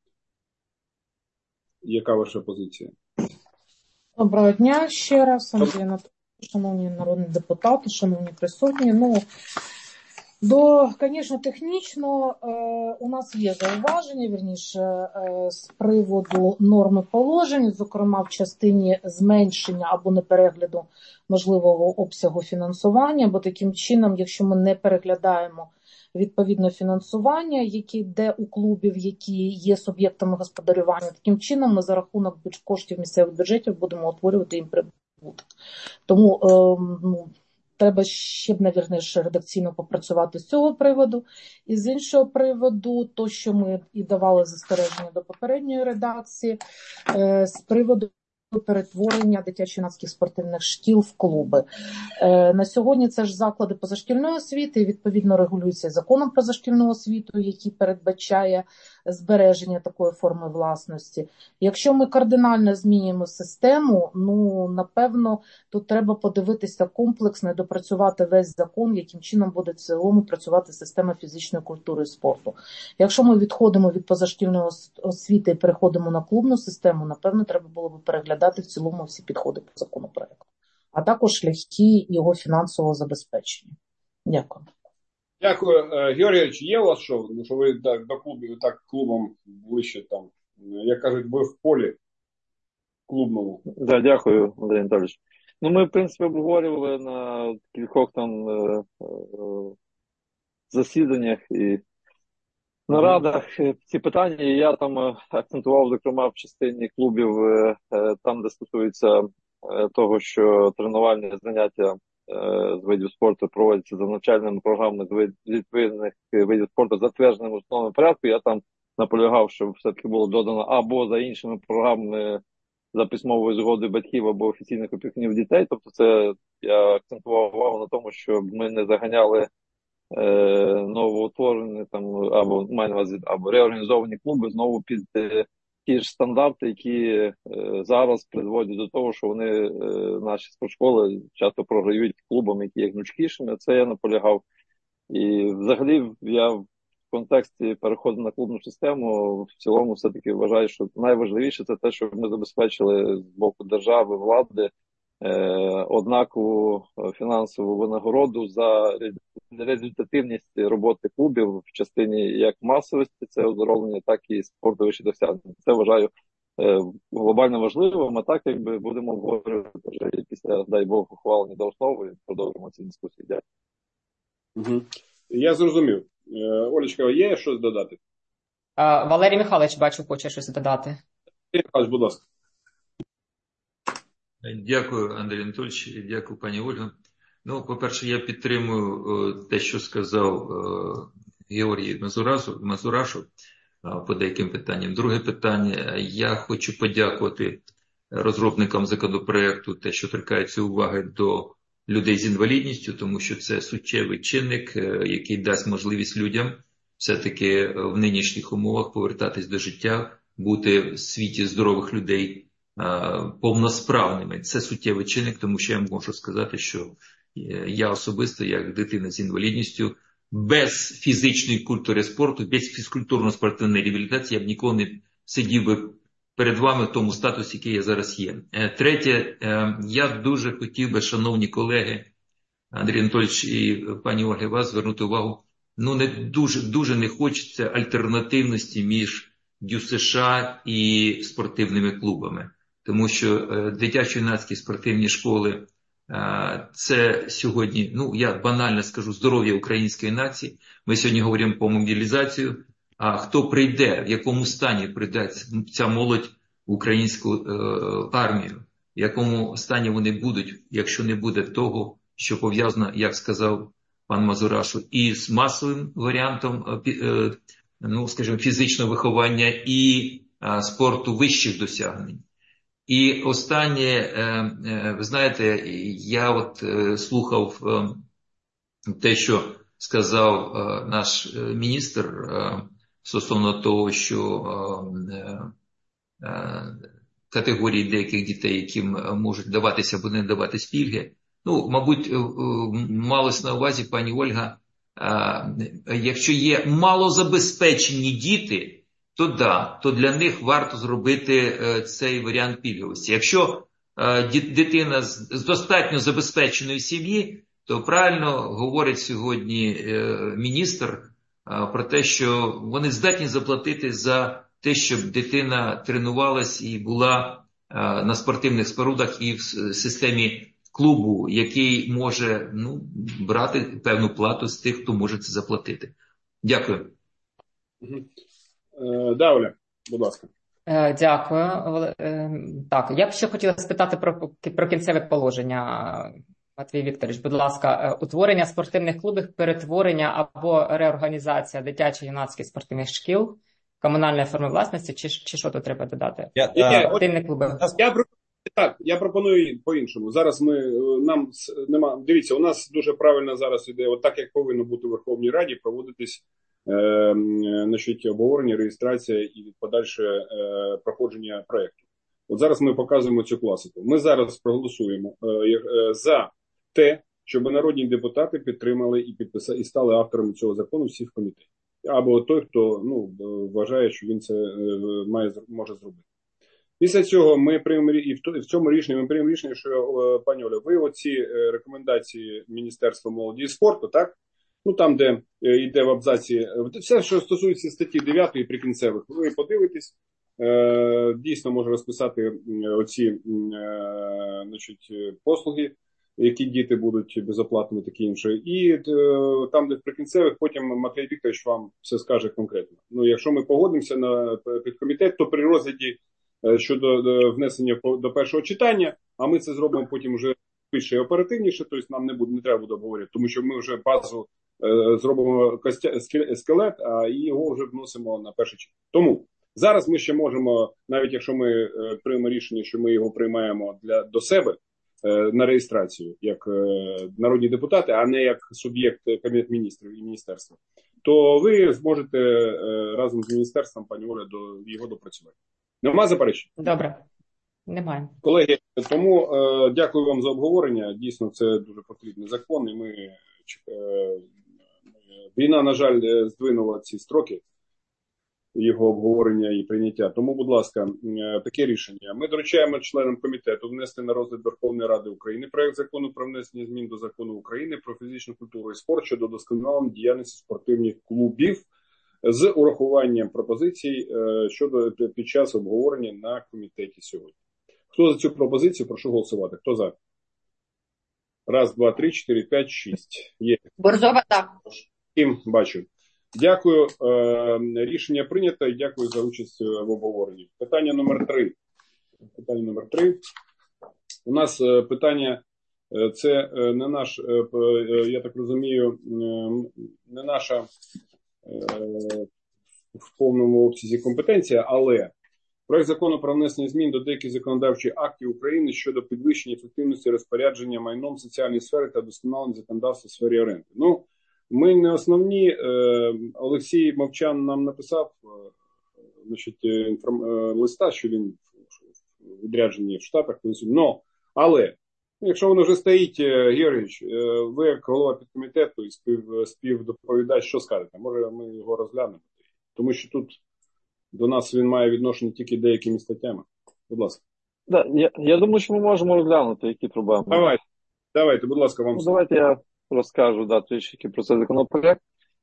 Яка ваша позиція? Доброго дня ще раз, Андрій Анатолійович, шановні народні депутати, шановні присутні. Ну, до, звісно, технічно е, у нас є зауваження, вірніше, е, з приводу норми положень, зокрема в частині зменшення або неперегляду можливого обсягу фінансування, бо таким чином, якщо ми не переглядаємо відповідно фінансування, які йде у клубів, які є суб'єктами господарювання, таким чином ми за рахунок коштів місцевих бюджетів будемо утворювати їм прибуток. Тому е, ну, треба ще б, навірніше, редакційно попрацювати з цього приводу. І з іншого приводу, то, що ми і давали застереження до попередньої редакції, е, з приводу перетворення дитячо-юнацьких спортивних шкіл в клуби. Е, на сьогодні це ж заклади позашкільної освіти, і відповідно регулюється законом про позашкільну освіту, який передбачає збереження такої форми власності. Якщо ми кардинально змінюємо систему, ну, напевно, тут треба подивитися комплексно і допрацювати весь закон, яким чином буде в цілому працювати система фізичної культури і спорту. Якщо ми відходимо від позашкільної освіти і переходимо на клубну систему, напевно, треба було б переглядати в цілому всі підходи по законопроекту, а також шляхи його фінансового забезпечення. Дякую. Дякую. Георгійович, є у вас що? Тому що ви так до клубів, так клубом ближче там, як кажуть, ви в полі клубному. Да, дякую, Андрій Анатолійович. Ну, ми, в принципі, обговорювали на кількох там е, е, засіданнях і нарадах ці питання, і я там акцентував, зокрема, в частині клубів, е, е, там, де стосується е, того, що тренувальні заняття з видів спорту проводяться за навчальними програмами з відповідних видів спорту затвердженим в основному порядку. Я там наполягав, щоб все-таки було додано або за іншими програмами за письмовою згодою батьків, або офіційних опікунів дітей. Тобто це я акцентував увагу на тому, щоб ми не заганяли е, новоутворені там або маю на увазі, або реорганізовані клуби знову під е, ті ж стандарти, які е, зараз призводять до того, що вони, е, наші спортшколи, часто програють клубам, які є гнучкішими. Це я наполягав. І взагалі я в контексті переходу на клубну систему в цілому все-таки вважаю, що найважливіше це те, щоб ми забезпечили з боку держави, влади однакову фінансову винагороду за результативність роботи клубів в частині як масовості це оздоровлення, так і спортових досягнень. Це вважаю глобально важливим, а так якби будемо обговорювати вже після, дай Бог, ухвалення до основи і продовжимо ці дискусії. Дякую. Угу. Я зрозумів. Олечка, є щось додати? А, Валерій Михайлович, бачу, хоче щось додати. Валерій Михайлович, будь ласка. Дякую, Андрій Анатольович, дякую, пані Ольга. Ну, по-перше, я підтримую те, що сказав Георгій Мазурашу по деяким питанням. Друге питання. Я хочу подякувати розробникам законопроекту, те, що торкається уваги до людей з інвалідністю, тому що це суттєвий чинник, який дасть можливість людям все-таки в нинішніх умовах повертатись до життя, бути в світі здорових людей повносправними. Це суттєвий чинник, тому що я можу сказати, що я особисто, як дитина з інвалідністю, без фізичної культури спорту, без фізкультурно-спортивної реабілітації я б ніколи не сидів би перед вами в тому статусі, який я зараз є. Третє, я дуже хотів би, шановні колеги, Андрій Анатольович і пані Ольга, вас звернути увагу, ну не дуже, дуже не хочеться альтернативності між ДЮСШ і спортивними клубами. Тому що дитячо-юнацькі спортивні школи – це сьогодні, ну я банально скажу, здоров'я української нації. Ми сьогодні говоримо про мобілізацію. А хто прийде, в якому стані прийде ця молодь в українську е, армію? В якому стані вони будуть, якщо не буде того, що пов'язано, як сказав пан Мазурашу, і з масовим варіантом, е, ну, скажімо, фізичного виховання і е, спорту вищих досягнень. І останнє, ви знаєте, я от слухав те, що сказав наш міністр стосовно того, що категорії деяких дітей, яким можуть даватися або не даватись пільги. Ну, мабуть, малось на увазі, пані Ольга, якщо є малозабезпечені діти, то да, то для них варто зробити е, цей варіант пільговості. Якщо е, дитина з, з достатньо забезпеченої сім'ї, то правильно говорить сьогодні е, міністр е, про те, що вони здатні заплатити за те, щоб дитина тренувалась і була е, на спортивних спорудах і в системі клубу, який може ну, брати певну плату з тих, хто може це заплатити. Дякую. Да, Оля, будь ласка. Дякую. Так, я б ще хотіла спитати про, про кінцеве положення. Матвій Вікторович, будь ласка, утворення спортивних клубів, перетворення або реорганізація дитячо-юнацьких спортивних шкіл, комунальної форми власності, чи, чи що тут треба додати? Я, спортивні клуби. Я, так, я пропоную по-іншому. Зараз ми, нам нема, дивіться, у нас дуже правильно зараз іде, от так, як повинно бути у Верховній Раді, проводитись Е, значить, обговорення, реєстрація і подальше е, проходження проєкту. От зараз ми показуємо цю класику. Ми зараз проголосуємо е, е, за те, щоб народні депутати підтримали і підписали, і стали авторами цього закону всіх комітетів. Або той, хто ну, вважає, що він це е, має, може зробити. Після цього ми приймемо, і в, в цьому рішенні ми приймемо рішення, що, е, пані Оля, ви оці е, рекомендації Міністерства молоді і спорту, так? Ну, там, де е, йде в абзаці, все, що стосується статті дев'ятої прикінцевих, ви подивитесь, е, дійсно може розписати оці е, значить, послуги, які діти будуть безоплатними, такі інше. І е, там, де в прикінцевих, потім Матвій Вікторович вам все скаже конкретно. Ну, якщо ми погодимося на підкомітет, то при розгляді е, щодо е, внесення до першого читання, а ми це зробимо потім вже швидше і оперативніше, тобто нам не буде, не треба буде обговорювати, тому що ми вже базу зробимо костя, скелет, а його вже вносимо на перший читання. Тому зараз ми ще можемо, навіть якщо ми приймемо рішення, що ми його приймаємо для, до себе на реєстрацію, як народні депутати, а не як суб'єкт Кабінету міністрів і міністерства, то ви зможете разом з міністерством, пані Оля, до його допрацювати. Нема заперечень? Добре. Немає. Колеги, тому е, дякую вам за обговорення. Дійсно, це дуже потрібний закон, і ми е, війна, на жаль, здвинула ці строки. його обговорення і прийняття. Тому, будь ласка, таке рішення. Ми доручаємо членам комітету внести на розгляд Верховної Ради України проект закону про внесення змін до Закону України про фізичну культуру і спорт щодо вдосконалення діяльності спортивних клубів з урахуванням пропозицій щодо під час обговорення на комітеті сьогодні. Хто за цю пропозицію, прошу голосувати. Хто за? Раз, два, три, чотири, п'ять, шість. Є. Борзова, так. Всім бачу. Дякую. Рішення прийнято і дякую за участь в обговоренні. Питання номер три. Питання номер три. У нас питання, це не наш, я так розумію, не наша в повному обсязі компетенція, але проект закону про внесення змін до деяких законодавчих актів України щодо підвищення ефективності розпорядження майном в соціальній сфері та вдосконалення законодавства в сфері оренди. Ну, ми не основні. Олексій Мовчан нам написав значить, інформ... листа, що він відряджений в Штатах. Но, але, якщо воно вже стоїть, Георгійович, ви як голова підкомітету і спів... співдоповідач, що скажете? Може ми його розглянемо? Тому що тут до нас він має відношення тільки деякими статтями. Будь ласка. Да, я, я думаю, що ми можемо розглянути, які проблеми. Давайте, давайте, будь ласка, вам. Ну, давайте я розкажу да, трішки про цей законопроект.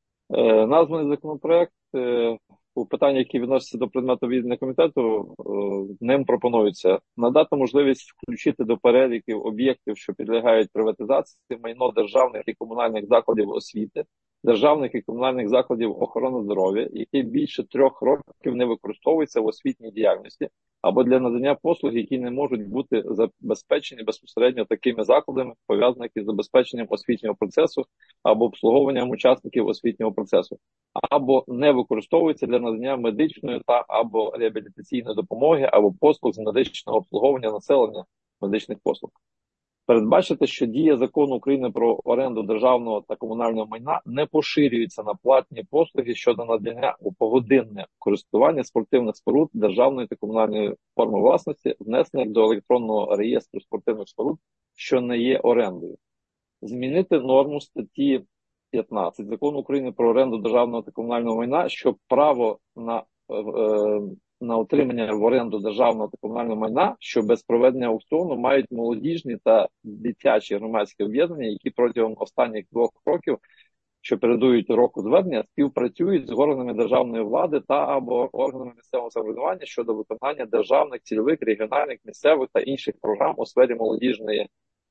Е, названий законопроект, е, у питанні, які відносяться до предмету відання комітету, е, ним пропонується надати можливість включити до переліків об'єктів, що підлягають приватизації, майно державних і комунальних закладів освіти, державних і комунальних закладів охорони здоров'я, які більше трьох років не використовуються в освітній діяльності, або для надання послуг, які не можуть бути забезпечені безпосередньо такими закладами, пов'язаних із забезпеченням освітнього процесу або обслуговуванням учасників освітнього процесу, або не використовуються для надання медичної та або реабілітаційної допомоги, або послуг з медичного обслуговування населення медичних послуг. Передбачити, що дія Закону України про оренду державного та комунального майна не поширюється на платні послуги щодо надання у погодинне користування спортивних споруд державної та комунальної форми власності, внесених до електронного реєстру спортивних споруд, що не є орендою. Змінити норму статті п'ятнадцять Закону України про оренду державного та комунального майна, щоб право на е, на отримання в оренду державного та комунального майна, що без проведення аукціону мають молодіжні та дитячі громадські об'єднання, які протягом останніх двох років, що передують року зведення, співпрацюють з органами державної влади та або органами місцевого самоврядування щодо виконання державних, цільових, регіональних, місцевих та інших програм у сфері молодіжної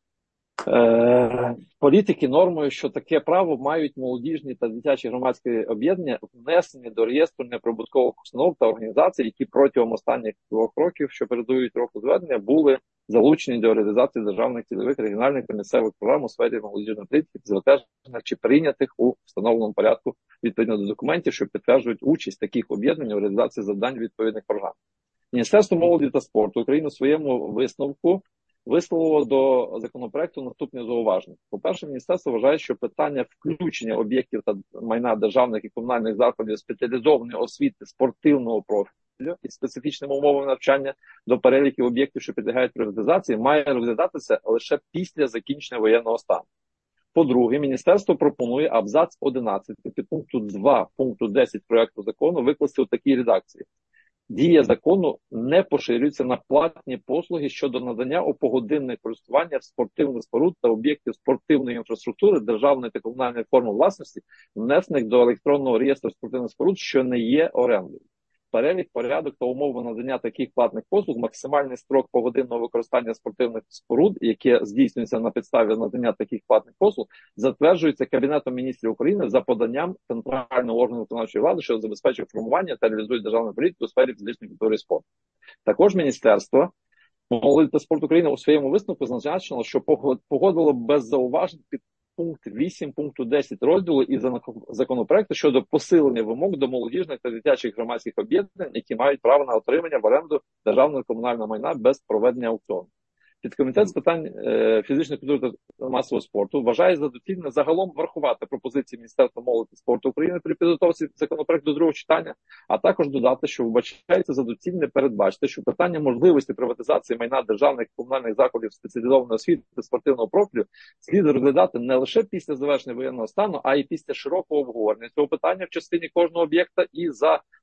Е, політики нормою, що таке право мають молодіжні та дитячі громадські об'єднання, внесені до реєстру неприбуткових установ та організацій, які протягом останніх двох років, що передують року зведення, були залучені до реалізації державних, цільових, регіональних та місцевих програм у сфері молодіжної політики, затверджених чи прийнятих у встановленому порядку відповідно до документів, що підтверджують участь таких об'єднань у реалізації завдань відповідних програм. Міністерство молоді та спорту України у своєму висновку висловило до законопроекту наступні зауваження. По-перше, міністерство вважає, що питання включення об'єктів та майна державних і комунальних закладів спеціалізованої освіти спортивного профілю і специфічними умовами навчання до переліків об'єктів, що підлягають приватизації, має розглядатися лише після закінчення воєнного стану. По-друге, міністерство пропонує абзац одинадцятий підпункту два пункту десять проекту закону викласти у такій редакції. Дія закону не поширюється на платні послуги щодо надання у погодинне користування спортивних споруд та об'єктів спортивної інфраструктури державної та комунальної форми власності, внесених до електронного реєстру спортивних споруд, що не є орендою. Перелік, порядок та умови надання таких платних послуг, максимальний строк погодинного використання спортивних споруд, яке здійснюється на підставі надання таких платних послуг, затверджується Кабінетом міністрів України за поданням центрального органу виконавчої влади, що забезпечує формування та реалізує державну політику у сфері фізичної культури і спорту. Також Міністерство молоді та спорту України у своєму висновку зазначило, що погодило без зауважень під пункт вісім пункту десять розділу із законопроекту щодо посилення вимог до молодіжних та дитячих громадських об'єднань, які мають право на отримання в оренду державного комунального майна без проведення аукціону. Підкомітет з питань е, фізичної культури та масового спорту вважає за доцільне загалом врахувати пропозиції Міністерства молоді та спорту України при підготовці законопроекту до другого читання, а також додати, що вбачається за доцільне передбачити, що питання можливості приватизації майна державних і комунальних закладів спеціалізованої освіти та спортивного профілю слід розглядати не лише після завершення воєнного стану, а й після широкого обговорення цього питання в частині кожного об'єкта і за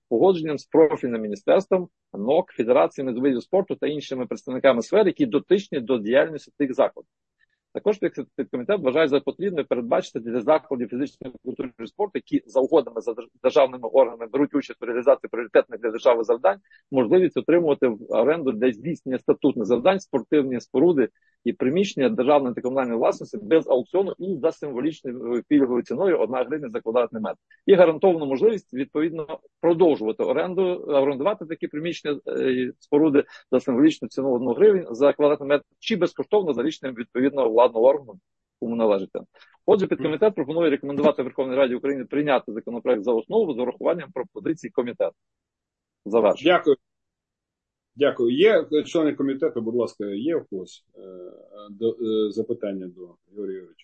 погодженням з профільним міністерством, НОК, федераціями з видів спорту та іншими представниками сфер, які дотичні до діяльності тих закладів. Також підкомітет вважає за потрібне передбачити для закладів фізичної культури і спорту, які за угодами за державними органами беруть участь у реалізації пріоритетних для держави завдань, можливість отримувати в оренду для здійснення статутних завдань спортивні споруди і приміщення державної та комунальної власності без аукціону і за символічною пільговою ціною одна гривня за квадратний метр. І гарантовано можливість, відповідно, продовжувати оренду, орендувати такі приміщення і споруди за символічну ціну одну гривень за квадратний метр, чи безкоштовно за рішенням відповідного владного органу, кому належить. Отже, підкомітет пропонує рекомендувати Верховній Раді України прийняти законопроект за основу з урахуванням пропозицій комітету. Завершую. Дякую. Дякую. Є члени комітету, будь ласка, є у когось е, до, е, запитання до Георгія Юрійовича?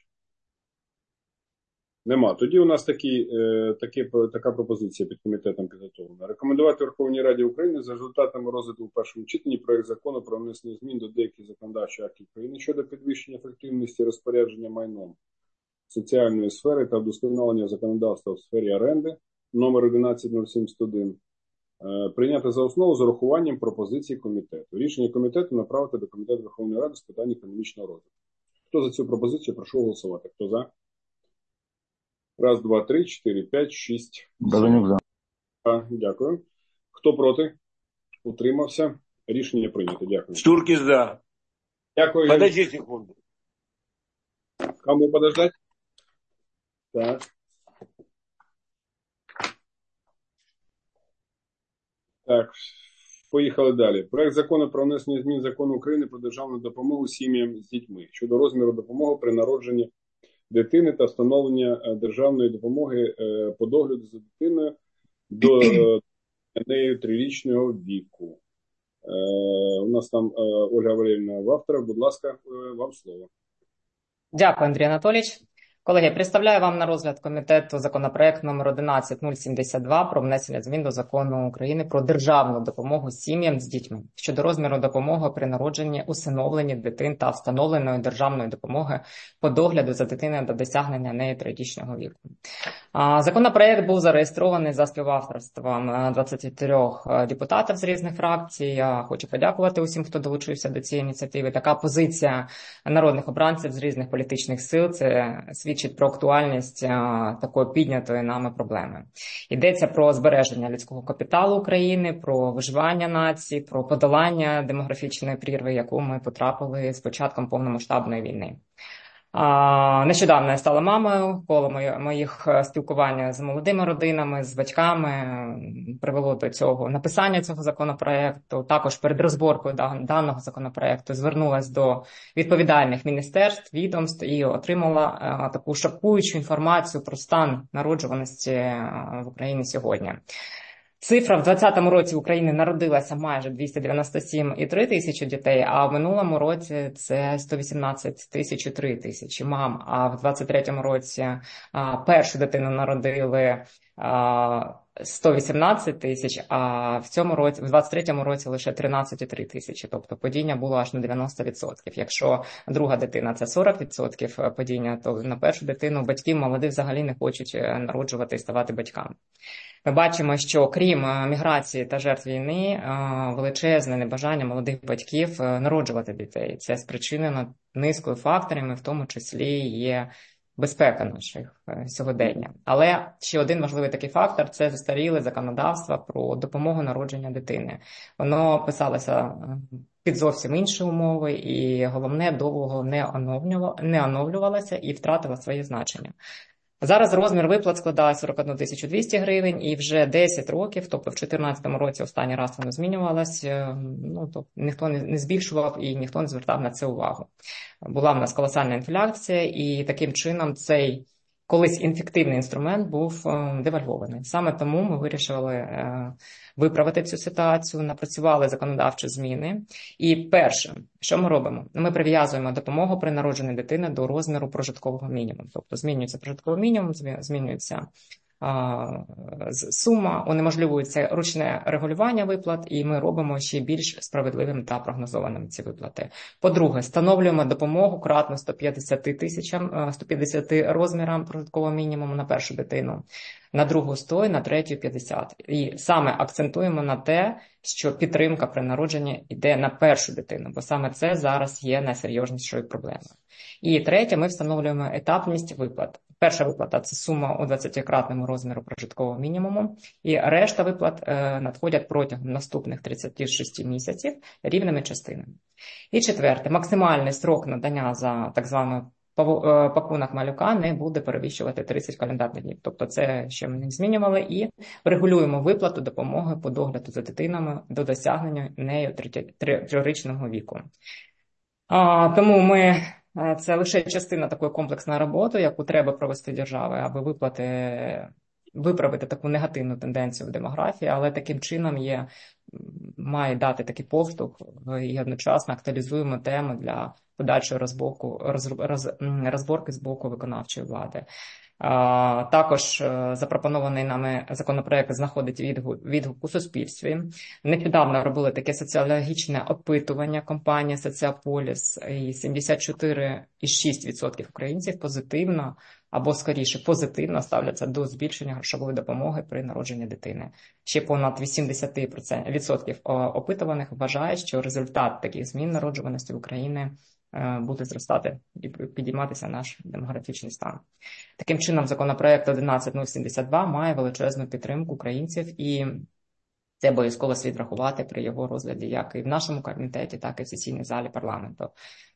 Нема. Тоді у нас такі, е, такі, така пропозиція під комітетом підготовлена. Рекомендувати Верховній Раді України за результатами розгляду у першому читанні проект закону про внесення змін до деяких законодавчих актів України щодо підвищення ефективності розпорядження майном соціальної сфери та вдосконалення законодавства в сфері оренди номер одинадцять нуль сімдесят один е, прийняти за основу з урахуванням пропозицій комітету. Рішення комітету направити до Комітету Верховної Ради з питань економічного розвитку. Хто за цю пропозицію, прошу голосувати. Хто за? Раз, два, три, чотири, п'ять, шість. Беленюк за. Дякую. Хто проти? Утримався. Рішення прийнято. Дякую. Штурки за. Дякую. Подожди секунду. Кому подождать? Так. Так. Поїхали далі. Проект закону про внесення змін закону України про державну допомогу сім'ям з дітьми щодо розміру допомоги при народженні дитини та встановлення державної допомоги по догляду за дитиною до нею трирічного віку. У нас там Ольга Валеріївна в автора. Будь ласка, вам слово. Дякую, Андрій Анатолійович. Колеги, представляю вам на розгляд комітету законопроект номер одинадцять нуль сімдесят два про внесення змін до Закону України про державну допомогу сім'ям з дітьми щодо розміру допомоги при народженні, усиновленні дитин та встановленої державної допомоги по догляду за дитиною до досягнення неї трирічного віку. Законопроект був зареєстрований за співавторством двадцяти трьох депутатів з різних фракцій. Я хочу подякувати усім, хто долучився до цієї ініціативи. Така позиція народних обранців з різних політичних сил – це свідчить про актуальність такої піднятої нами проблеми. Йдеться про збереження людського капіталу України, про виживання нації, про подолання демографічної прірви, яку ми потрапили з початком повномасштабної війни. Нещодавно я стала мамою, коло моїх спілкування з молодими родинами, з батьками привело до цього написання цього законопроекту. Також перед розборкою даного законопроекту звернулася до відповідальних міністерств, відомств і отримала таку шокуючу інформацію про стан народжуваності в Україні сьогодні. Цифра в двадцятому році в Україні народилася майже двісті дев'яносто сім цілих три десятих тисячі, а в минулому році це сто вісімнадцять тисяч три тисячі мам. А в двадцять третьому році а, першу дитину народили а, сто вісімнадцять тисяч, а в цьому році, в двадцять третьому році лише тринадцять цілих три тисячі. Тобто падіння було аж на дев'яносто відсотків. Якщо друга дитина – це сорок відсотків падіння, то на першу дитину батьки молоді взагалі не хочуть народжувати і ставати батьками. Ми бачимо, що крім міграції та жертв війни, величезне небажання молодих батьків народжувати дітей. Це спричинено низкою факторів, в тому числі є безпека наших сьогодення. Але ще один важливий такий фактор – це застаріле законодавство про допомогу народження дитини. Воно писалося під зовсім інші умови і, головне, довго не оновлювалося і втратило своє значення. Зараз розмір виплат складає сорок одну тисячу двісті гривень і вже десять років, тобто в дві тисячі чотирнадцятому році останній раз воно змінювалося, ну, тобто ніхто не збільшував і ніхто не звертав на це увагу. Була в нас колосальна інфляція і таким чином цей колись інфективний інструмент був девальвований. Саме тому ми вирішили виправити цю ситуацію, напрацювали законодавчі зміни. І перше, що ми робимо? Ми прив'язуємо допомогу при народженні дитини до розміру прожиткового мінімуму. Тобто змінюється прожитковий мінімум, змінюється сума, унеможливується ручне регулювання виплат, і ми робимо ще більш справедливим та прогнозованим ці виплати. По-друге, встановлюємо допомогу кратно сто п'ятдесят тисячам, сто п'ятдесят розмірам прожиткового мінімуму на першу дитину, на другу сто, на третю п'ятдесят. І саме акцентуємо на те, що підтримка при народженні йде на першу дитину, бо саме це зараз є найсерйознішою проблемою. І третє, ми встановлюємо етапність виплат. Перша виплата – це сума у двадцятикратному розміру прожиткового мінімуму, і решта виплат е, надходять протягом наступних тридцяти шести місяців рівними частинами. І четверте, максимальний строк надання за так званою пакунок малюка не буде перевищувати тридцять календарних днів. Тобто це ще ми не змінювали, і регулюємо виплату допомоги по догляду за дитинами до досягнення нею трирічного віку. А, тому ми... Це лише частина такої комплексної роботи, яку треба провести держави, аби виплати, виправити таку негативну тенденцію в демографії, але таким чином є, має дати такий поштовх і одночасно актуалізуємо тему для подальшої розборку, роз, роз, розборки з боку виконавчої влади. А, також запропонований нами законопроект знаходить відгук, відгук у суспільстві. Нещодавно робили таке соціологічне опитування компанії Соціополіс, і сімдесят чотири цілих шість десятих відсотка українців позитивно або скоріше позитивно ставляться до збільшення грошової допомоги при народженні дитини. Ще понад вісімдесят відсотків опитуваних вважають, що результат таких змін народжуваності в Україні буде зростати і підійматися наш демографічний стан. Таким чином, законопроект одинадцять нуль сімдесят два має величезну підтримку українців, і це обов'язково слід врахувати при його розгляді як і в нашому комітеті, так і в сесійній залі парламенту.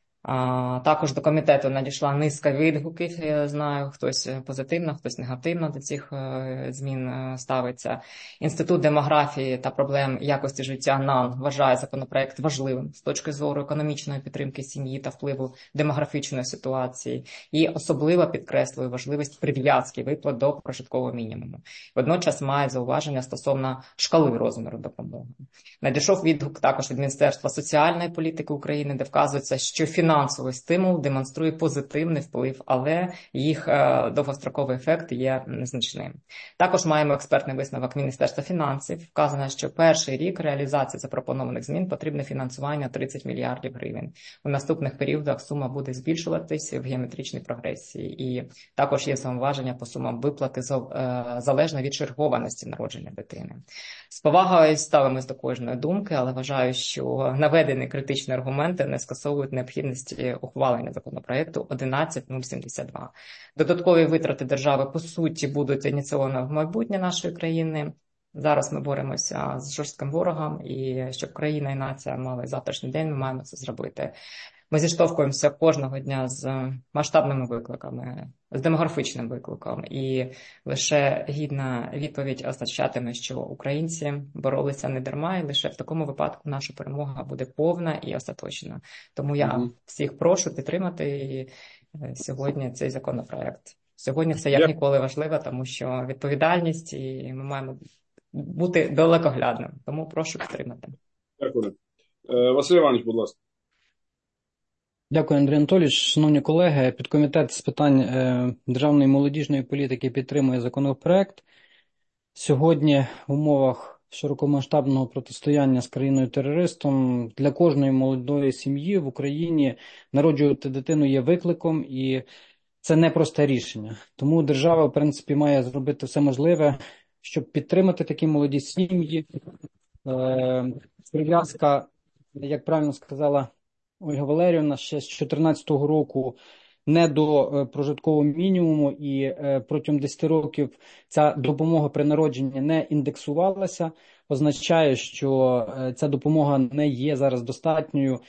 А, також до комітету надійшла низка відгуків, я знаю, хтось позитивно, хтось негативно до цих е, змін е, ставиться. Інститут демографії та проблем якості життя НАН вважає законопроект важливим з точки зору економічної підтримки сім'ї та впливу демографічної ситуації і особливо підкреслює важливість прив'язки виплат до прожиткового мінімуму. Водночас має зауваження стосовно шкали розміру допомоги. Надійшов відгук також від Міністерства соціальної політики України, де вказується, що фінансовий стимул демонструє позитивний вплив, але їх е, довгостроковий ефект є незначним. Також маємо експертний висновок Міністерства фінансів. Вказано, що перший рік реалізації запропонованих змін потрібне фінансування тридцять мільярдів гривень. У наступних періодах сума буде збільшуватись в геометричній прогресії. І також є зауваження по сумам виплати е, залежно від чергованості народження дитини. З повагою ставимось до кожної думки, але вважаю, що наведені критичні аргументи не скасовують необхідність ухвалення законопроекту одинадцять нуль сімдесят два. Додаткові витрати держави, по суті, будуть ініційовані в майбутнє нашої країни. Зараз ми боремося з жорстким ворогом, і щоб країна і нація мали завтрашній день, ми маємо це зробити. Ми зіштовхуємося кожного дня з масштабними викликами, з демографічним викликом, і лише гідна відповідь означатиме, що українці боролися не дарма, і лише в такому випадку наша перемога буде повна і остаточна. Тому я угу. всіх прошу підтримати сьогодні цей законопроект. Сьогодні це як ніколи важливо, тому що відповідальність, і ми маємо бути далекоглядним. Тому прошу підтримати. Дякую. Василь Іванович, будь ласка. Дякую, Андрій Анатолійович. Шановні колеги, підкомітет з питань е, державної молодіжної політики підтримує законопроект. Сьогодні в умовах широкомасштабного протистояння з країною-терористом для кожної молодої сім'ї в Україні народжувати дитину є викликом, і це непросте рішення. Тому держава, в принципі, має зробити все можливе, щоб підтримати такі молоді сім'ї. Е, прив'язка, як правильно сказала Ольга Валеріївна, ще з дві тисячі чотирнадцятого року не до прожиткового мінімуму, і протягом десять років ця допомога при народженні не індексувалася, означає, що ця допомога не є зараз достатньою.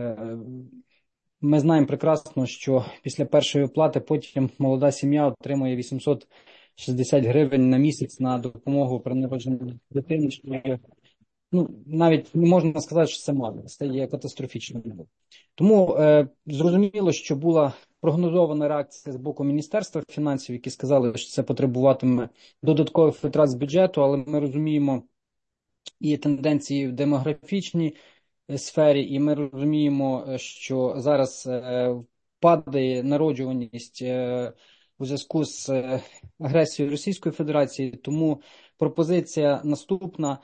Ми знаємо прекрасно, що після першої оплати потім молода сім'я отримує вісімсот шістдесят гривень на місяць на допомогу при народженні дитини. Ну, навіть не можна сказати, що це мало, це є катастрофічно. Тому е, зрозуміло, що була прогнозована реакція з боку Міністерства фінансів, які сказали, що це потребуватиме додаткових витрат з бюджету, але ми розуміємо і тенденції в демографічній сфері, і ми розуміємо, що зараз е, падає народжуваність е, у зв'язку з агресією Російської Федерації. Тому пропозиція наступна.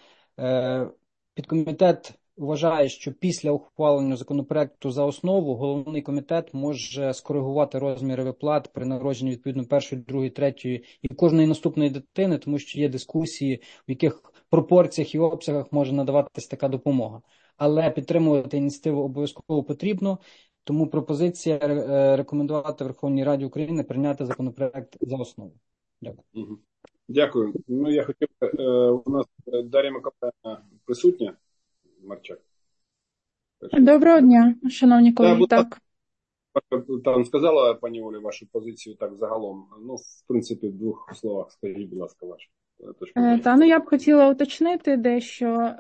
Підкомітет вважає, що після ухвалення законопроекту за основу головний комітет може скоригувати розміри виплат при народженні відповідно першої, другої, третьої і кожної наступної дитини, тому що є дискусії, в яких пропорціях і обсягах може надаватися така допомога. Але підтримувати ініціативу обов'язково потрібно, тому пропозиція рекомендувати Верховній Раді України прийняти законопроект за основу. Дякую. Дякую. Ну, я хотів, у нас Дар'я Миколаївна присутня. Марчак. Доброго дня, шановні колеги. Так, так. Там сказала пані Олі вашу позицію так загалом. Ну, в принципі, в двох словах скажіть, будь ласка, вашу. Та, ну, я б хотіла уточнити дещо.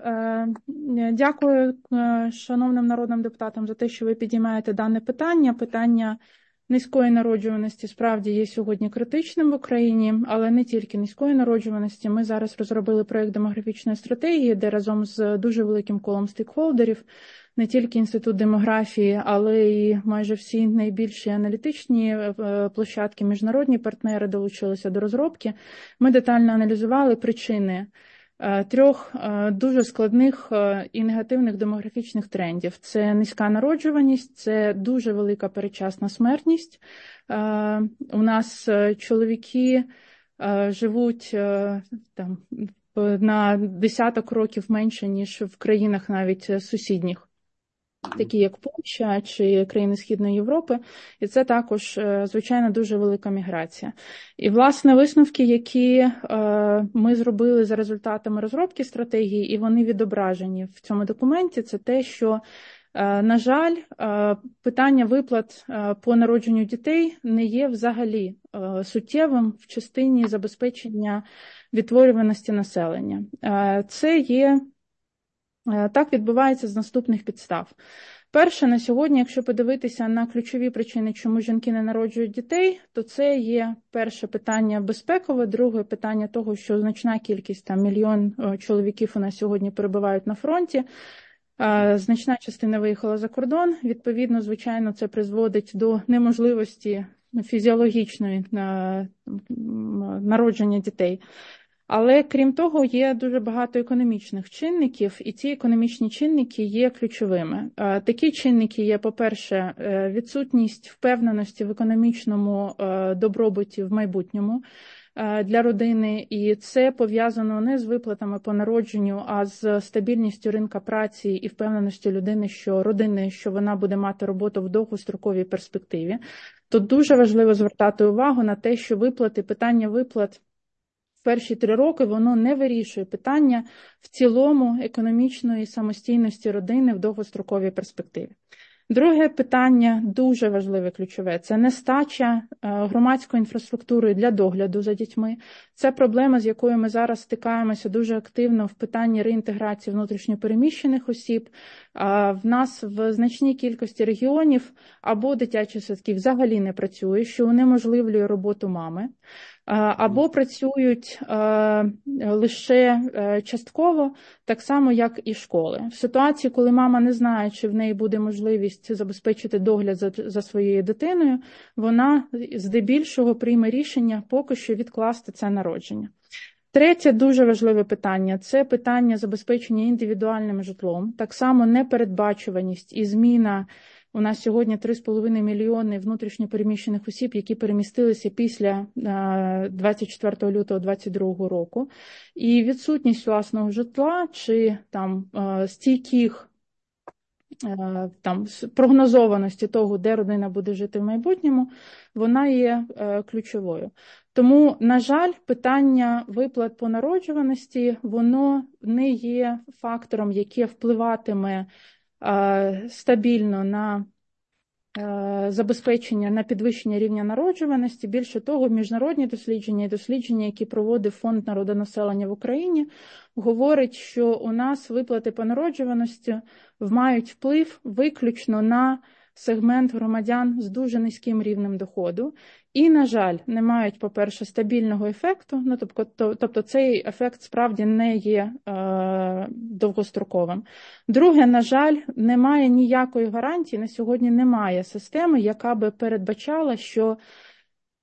Дякую шановним народним депутатам за те, що ви підіймаєте дане питання. Питання низької народжуваності справді є сьогодні критичним в Україні, але не тільки низької народжуваності. Ми зараз розробили проєкт демографічної стратегії, де разом з дуже великим колом стейкхолдерів, не тільки Інститут демографії, але і майже всі найбільші аналітичні площадки, міжнародні партнери долучилися до розробки. Ми детально аналізували причини трьох дуже складних і негативних демографічних трендів. Це низька народжуваність, це дуже велика передчасна смертність. У нас чоловіки живуть там на десяток років менше, ніж в країнах навіть сусідніх, такі як Польща чи країни Східної Європи, і це також, звичайно, дуже велика міграція. І, власне, висновки, які ми зробили за результатами розробки стратегії, і вони відображені в цьому документі, це те, що, на жаль, питання виплат по народженню дітей не є взагалі суттєвим в частині забезпечення відтворюваності населення. Це є Так відбувається з наступних підстав. Перше, на сьогодні, якщо подивитися на ключові причини, чому жінки не народжують дітей, то це є перше питання безпекове, друге питання того, що значна кількість, там мільйон чоловіків у нас сьогодні перебувають на фронті, значна частина виїхала за кордон, відповідно, звичайно, це призводить до неможливості фізіологічної народження дітей. Але, крім того, є дуже багато економічних чинників, і ці економічні чинники є ключовими. Такі чинники є, по-перше, відсутність впевненості в економічному добробуті в майбутньому для родини, і це пов'язано не з виплатами по народженню, а з стабільністю ринка праці і впевненістю людини, що родини, що вона буде мати роботу в довгостроковій перспективі. Тут дуже важливо звертати увагу на те, що виплати, питання виплат в перші три роки, воно не вирішує питання в цілому економічної самостійності родини в довгостроковій перспективі. Друге питання, дуже важливе, ключове, це нестача громадської інфраструктури для догляду за дітьми. Це проблема, з якою ми зараз стикаємося дуже активно в питанні реінтеграції внутрішньопереміщених осіб. В нас в значній кількості регіонів або дитячі садки взагалі не працює, що унеможливлює роботу мами, або працюють лише частково, так само, як і школи. В ситуації, коли мама не знає, чи в неї буде можливість забезпечити догляд за, за своєю дитиною, вона здебільшого прийме рішення поки що відкласти це народження. Третє дуже важливе питання – це питання забезпечення індивідуальним житлом. Так само непередбачуваність і зміна. У нас сьогодні три з половиною мільйони внутрішньопереміщених осіб, які перемістилися після двадцять четвертого лютого двадцять другого року. І відсутність власного житла чи там стійких там прогнозованості того, де родина буде жити в майбутньому, вона є ключовою. Тому, на жаль, питання виплат по народжуваності, воно не є фактором, яке впливатиме стабільно на забезпечення, на підвищення рівня народжуваності. Більше того, міжнародні дослідження і дослідження, які проводив Фонд народонаселення в Україні, говорять, що у нас виплати по народжуваності мають вплив виключно на сегмент громадян з дуже низьким рівнем доходу. І, на жаль, не мають, по-перше, стабільного ефекту, ну, тобто, тобто цей ефект справді не є е, довгостроковим. Друге, на жаль, немає ніякої гарантії, на сьогодні немає системи, яка би передбачала, що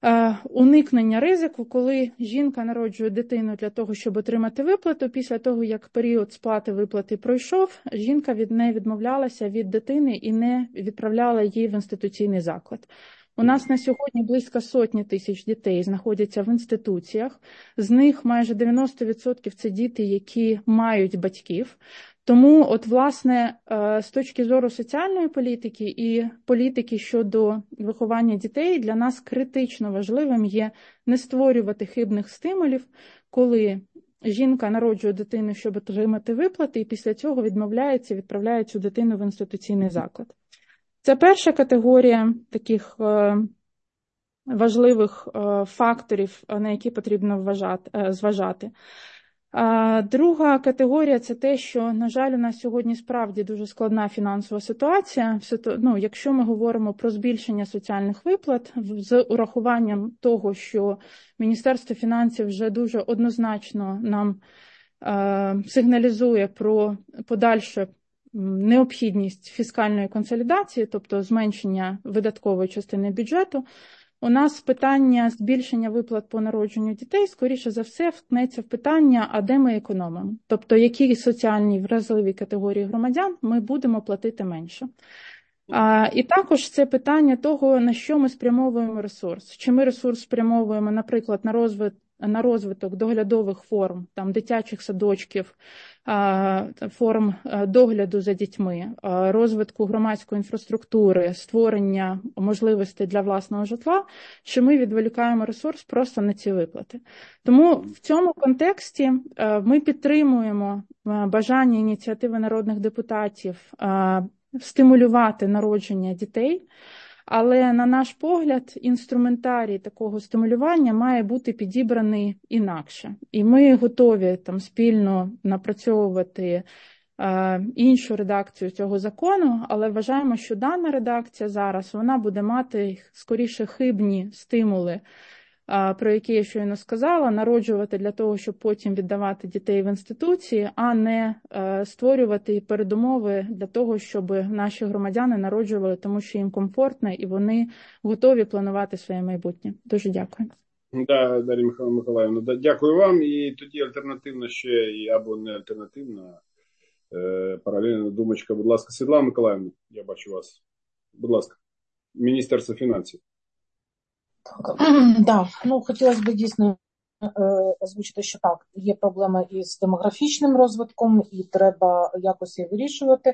уникнення ризику, коли жінка народжує дитину для того, щоб отримати виплату. Після того, як період сплати виплати пройшов, жінка від неї відмовлялася від дитини і не відправляла її в інституційний заклад. У нас на сьогодні близько сотні тисяч дітей знаходяться в інституціях. З них майже дев'яносто відсотків це діти, які мають батьків. Тому, от, власне, з точки зору соціальної політики і політики щодо виховання дітей, для нас критично важливим є не створювати хибних стимулів, коли жінка народжує дитину, щоб отримати виплати, і після цього відмовляється, відправляє цю дитину в інституційний заклад. Це перша категорія таких е, важливих е, факторів, на які потрібно вважати, е, зважати. А друга категорія – це те, що, на жаль, у нас сьогодні справді дуже складна фінансова ситуація. Ну, якщо ми говоримо про збільшення соціальних виплат, з урахуванням того, що Міністерство фінансів вже дуже однозначно нам е, сигналізує про подальшу необхідність фіскальної консолідації, тобто зменшення видаткової частини бюджету, у нас питання збільшення виплат по народженню дітей, скоріше за все, вткнеться в питання, а де ми економимо. Тобто, які соціальні вразливі категорії громадян ми будемо платити менше. А, і також це питання того, на що ми спрямовуємо ресурс. Чи ми ресурс спрямовуємо, наприклад, на розвиток, на розвиток доглядових форм, там, дитячих садочків, форм догляду за дітьми, розвитку громадської інфраструктури, створення можливостей для власного житла, чи ми відволікаємо ресурс просто на ці виплати. Тому в цьому контексті ми підтримуємо бажання ініціативи народних депутатів стимулювати народження дітей, але, на наш погляд, інструментарій такого стимулювання має бути підібраний інакше. І ми готові там спільно напрацьовувати е, іншу редакцію цього закону, але вважаємо, що дана редакція зараз, вона буде мати скоріше хибні стимули, е, про які я щойно сказала, народжувати для того, щоб потім віддавати дітей в інституції, а не е, створювати передумови для того, щоб наші громадяни народжували, тому що їм комфортно і вони готові планувати своє майбутнє. Дуже дякую. Да, Дар'я Миколаївна, да, дякую вам. І тоді альтернативно ще, або не альтернативна, е, паралельна думочка. Будь ласка, Світлана Миколаївна, я бачу вас. Будь ласка, Міністерство фінансів. Так, да, ну, хотілося б дійсно озвучити, що так, є проблема із демографічним розвитком, і треба якось її вирішувати.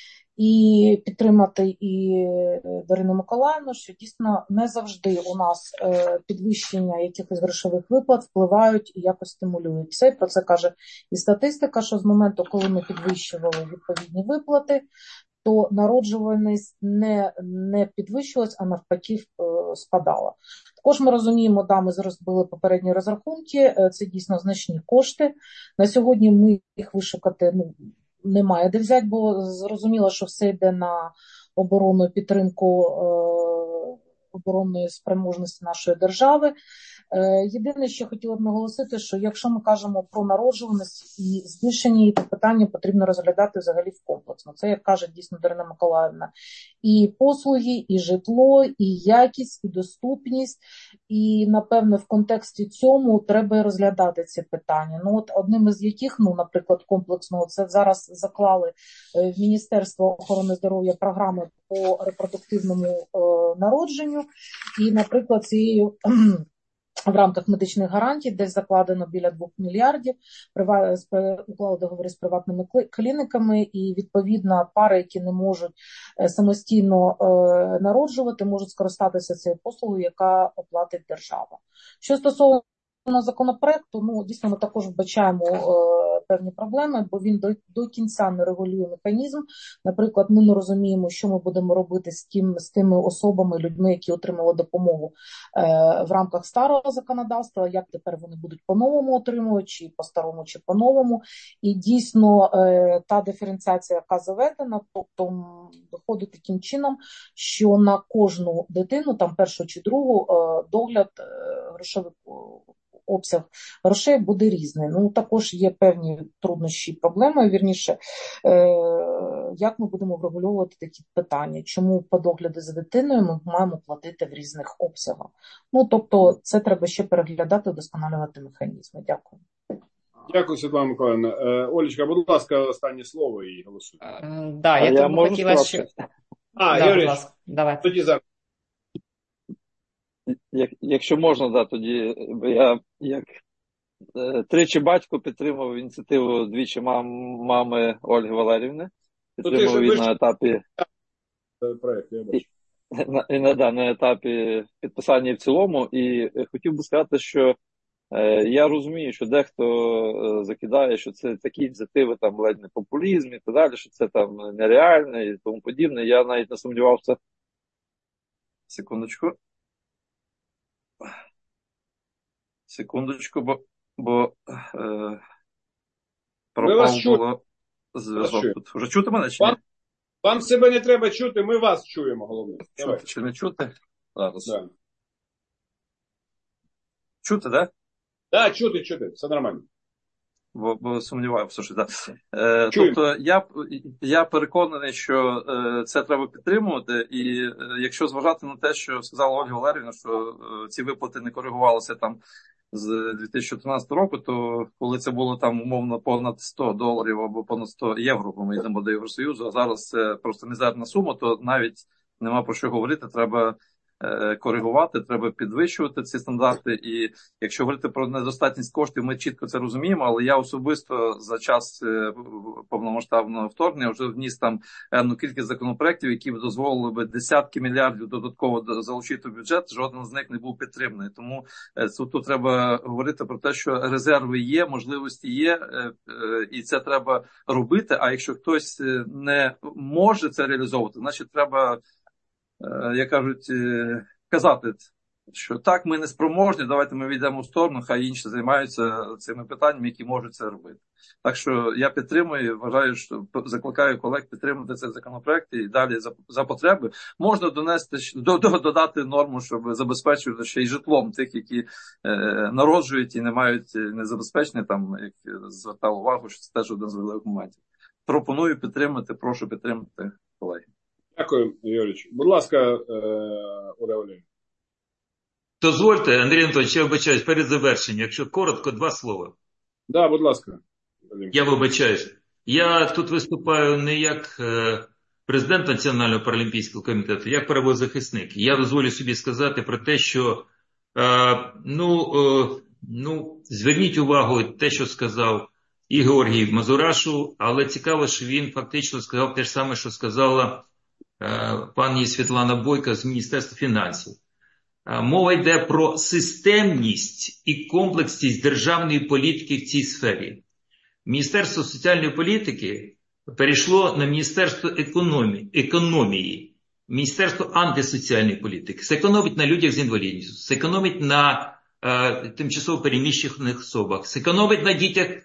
І підтримати і Дарину Миколаївну, що дійсно не завжди у нас підвищення якихось грошових виплат впливають і якось стимулюють це. Про це каже і статистика, що з моменту, коли ми підвищували відповідні виплати, то народжуваність не, не підвищилась, а навпаки спадала. Також ми розуміємо, да, ми зробили попередні розрахунки, це дійсно значні кошти. На сьогодні ми їх вишукати, ну, немає де взяти, бо зрозуміло, що все йде на оборонну підтримку е, оборонної спроможності нашої держави. Е, єдине, що хотіла б наголосити, що якщо ми кажемо про народжуваність і збільшення її, то питання потрібно розглядати взагалі в комплексно. Це, як каже дійсно Дарина Миколаївна, і послуги, і житло, і якість, і доступність. І, напевне, в контексті цьому треба розглядати ці питання. Ну, от одним із яких, ну, наприклад, комплексного, це зараз заклали в Міністерство охорони здоров'я програми по репродуктивному е, народженню. І, наприклад, цією в рамках медичних гарантій, десь закладено біля двох мільярдів, уклали договори з приватними клініками, і, відповідно, пари, які не можуть самостійно народжувати, можуть скористатися цією послугою, яка оплатить держава. Що стосовно законопроекту, ну, дійсно, ми також вбачаємо е, певні проблеми, бо він до, до кінця не регулює механізм. Наприклад, ми не розуміємо, що ми будемо робити з, тим, з тими особами, людьми, які отримали допомогу е, в рамках старого законодавства, як тепер вони будуть по-новому отримувати, чи по-старому, чи по-новому. І дійсно е, та диференціація, яка заведена, тобто виходить таким чином, що на кожну дитину, там першу чи другу, е, догляд е, грошових обсяг грошей буде різний. Ну, також є певні труднощі, проблеми, вірніше, е- як ми будемо врегульовувати такі питання, чому по догляду за дитиною ми маємо платити в різних обсягах. Ну, тобто, це треба ще переглядати, вдосконалювати механізми. Дякую. Дякую, Світлана Миколаївна. Е, Олечка, будь ласка, останнє слово і голосуємо. Е, Да, А я я тут би можу хотіла, що... сказати? А, Да, будь Юрій, ласка, давайте. тоді зараз. Як, якщо можна, да, тоді я як е, тричі батько підтримав ініціативу двічі мам, мами Ольги Валеріївни. Ну, ти Підтримав ж її ви на етапі ж- проект, я бачу. на, і на, да, на етапі підписання в цілому. І е, хотів би сказати, що е, я розумію, що дехто е, закидає, що це такі ініціативи там ледь не популізм і так далі, що це там нереальне і тому подібне. Я навіть не сумнівався. Секундочку. Секундочку, бо, бо е, Ми пропав вас чуємо. було зв'язок чуємо. тут. Вже чути мене чи ні? Вам, вам себе не треба чути, ми вас чуємо, головне. Давай. Чути чи не чути? Зараз. Да. Чути, так? Да? Да, чути, чути, все нормально. Бо, бо сумніваюся, що так. Е, Чуємо. тобто я, я переконаний, що е, це треба підтримувати, і е, якщо зважати на те, що сказала Ольга Валеріївна, що е, ці виплати не коригувалися там з дві тисячі чотирнадцятого року, то коли це було там умовно понад сто доларів або понад сто євро, бо ми йдемо до Євросоюзу, а зараз це просто мізерна сума, то навіть нема про що говорити, треба е, коригувати, треба підвищувати ці стандарти. І якщо говорити про недостатність коштів, ми чітко це розуміємо, але я особисто за час е, повномасштабного вторгнення вже вніс там енну кількість законопроєктів, які б дозволили би десятки мільярдів додатково залучити в бюджет, жоден з них не був підтриманий. Тому е, тут, тут треба говорити про те, що резерви є, можливості є, е, е, і це треба робити, а якщо хтось не може це реалізовувати, значить треба, як кажуть, казати, що так, ми не спроможні, давайте ми війдемо в сторону, хай інші займаються цими питаннями, які можуть це робити. Так що я підтримую, вважаю, що закликаю колег підтримати цей законопроект і далі за, за потреби можна донести, до, до, додати норму, щоб забезпечувати ще й житлом тих, які е, народжують і не мають незабезпечення, там, як звертав увагу, що це теж один з великих моментів. Пропоную підтримати, прошу підтримати, колеги. Дякую, Юрійович. Будь ласка, Оля Олег. Дозвольте, Андрій Анатолійович, я вибачаюсь, перед завершенням, якщо коротко, два слова. Так, да, будь ласка. Я вибачаюсь. Я тут виступаю не як е, президент Національного паралімпійського комітету, як правозахисник. Я дозволю собі сказати про те, що е, ну, е, ну, зверніть увагу те, що сказав і Георгій Мазурашу, але цікаво, що він фактично сказав те ж саме, що сказала е, пані Світлана Бойко з Міністерства фінансів. Мова йде про системність і комплексність державної політики в цій сфері. Міністерство соціальної політики перейшло на Міністерство економії, економії, Міністерство антисоціальної політики. Зекономить на людях з інвалідністю, зекономить на е, тимчасово переміщених особах, зекономить на дітях, е,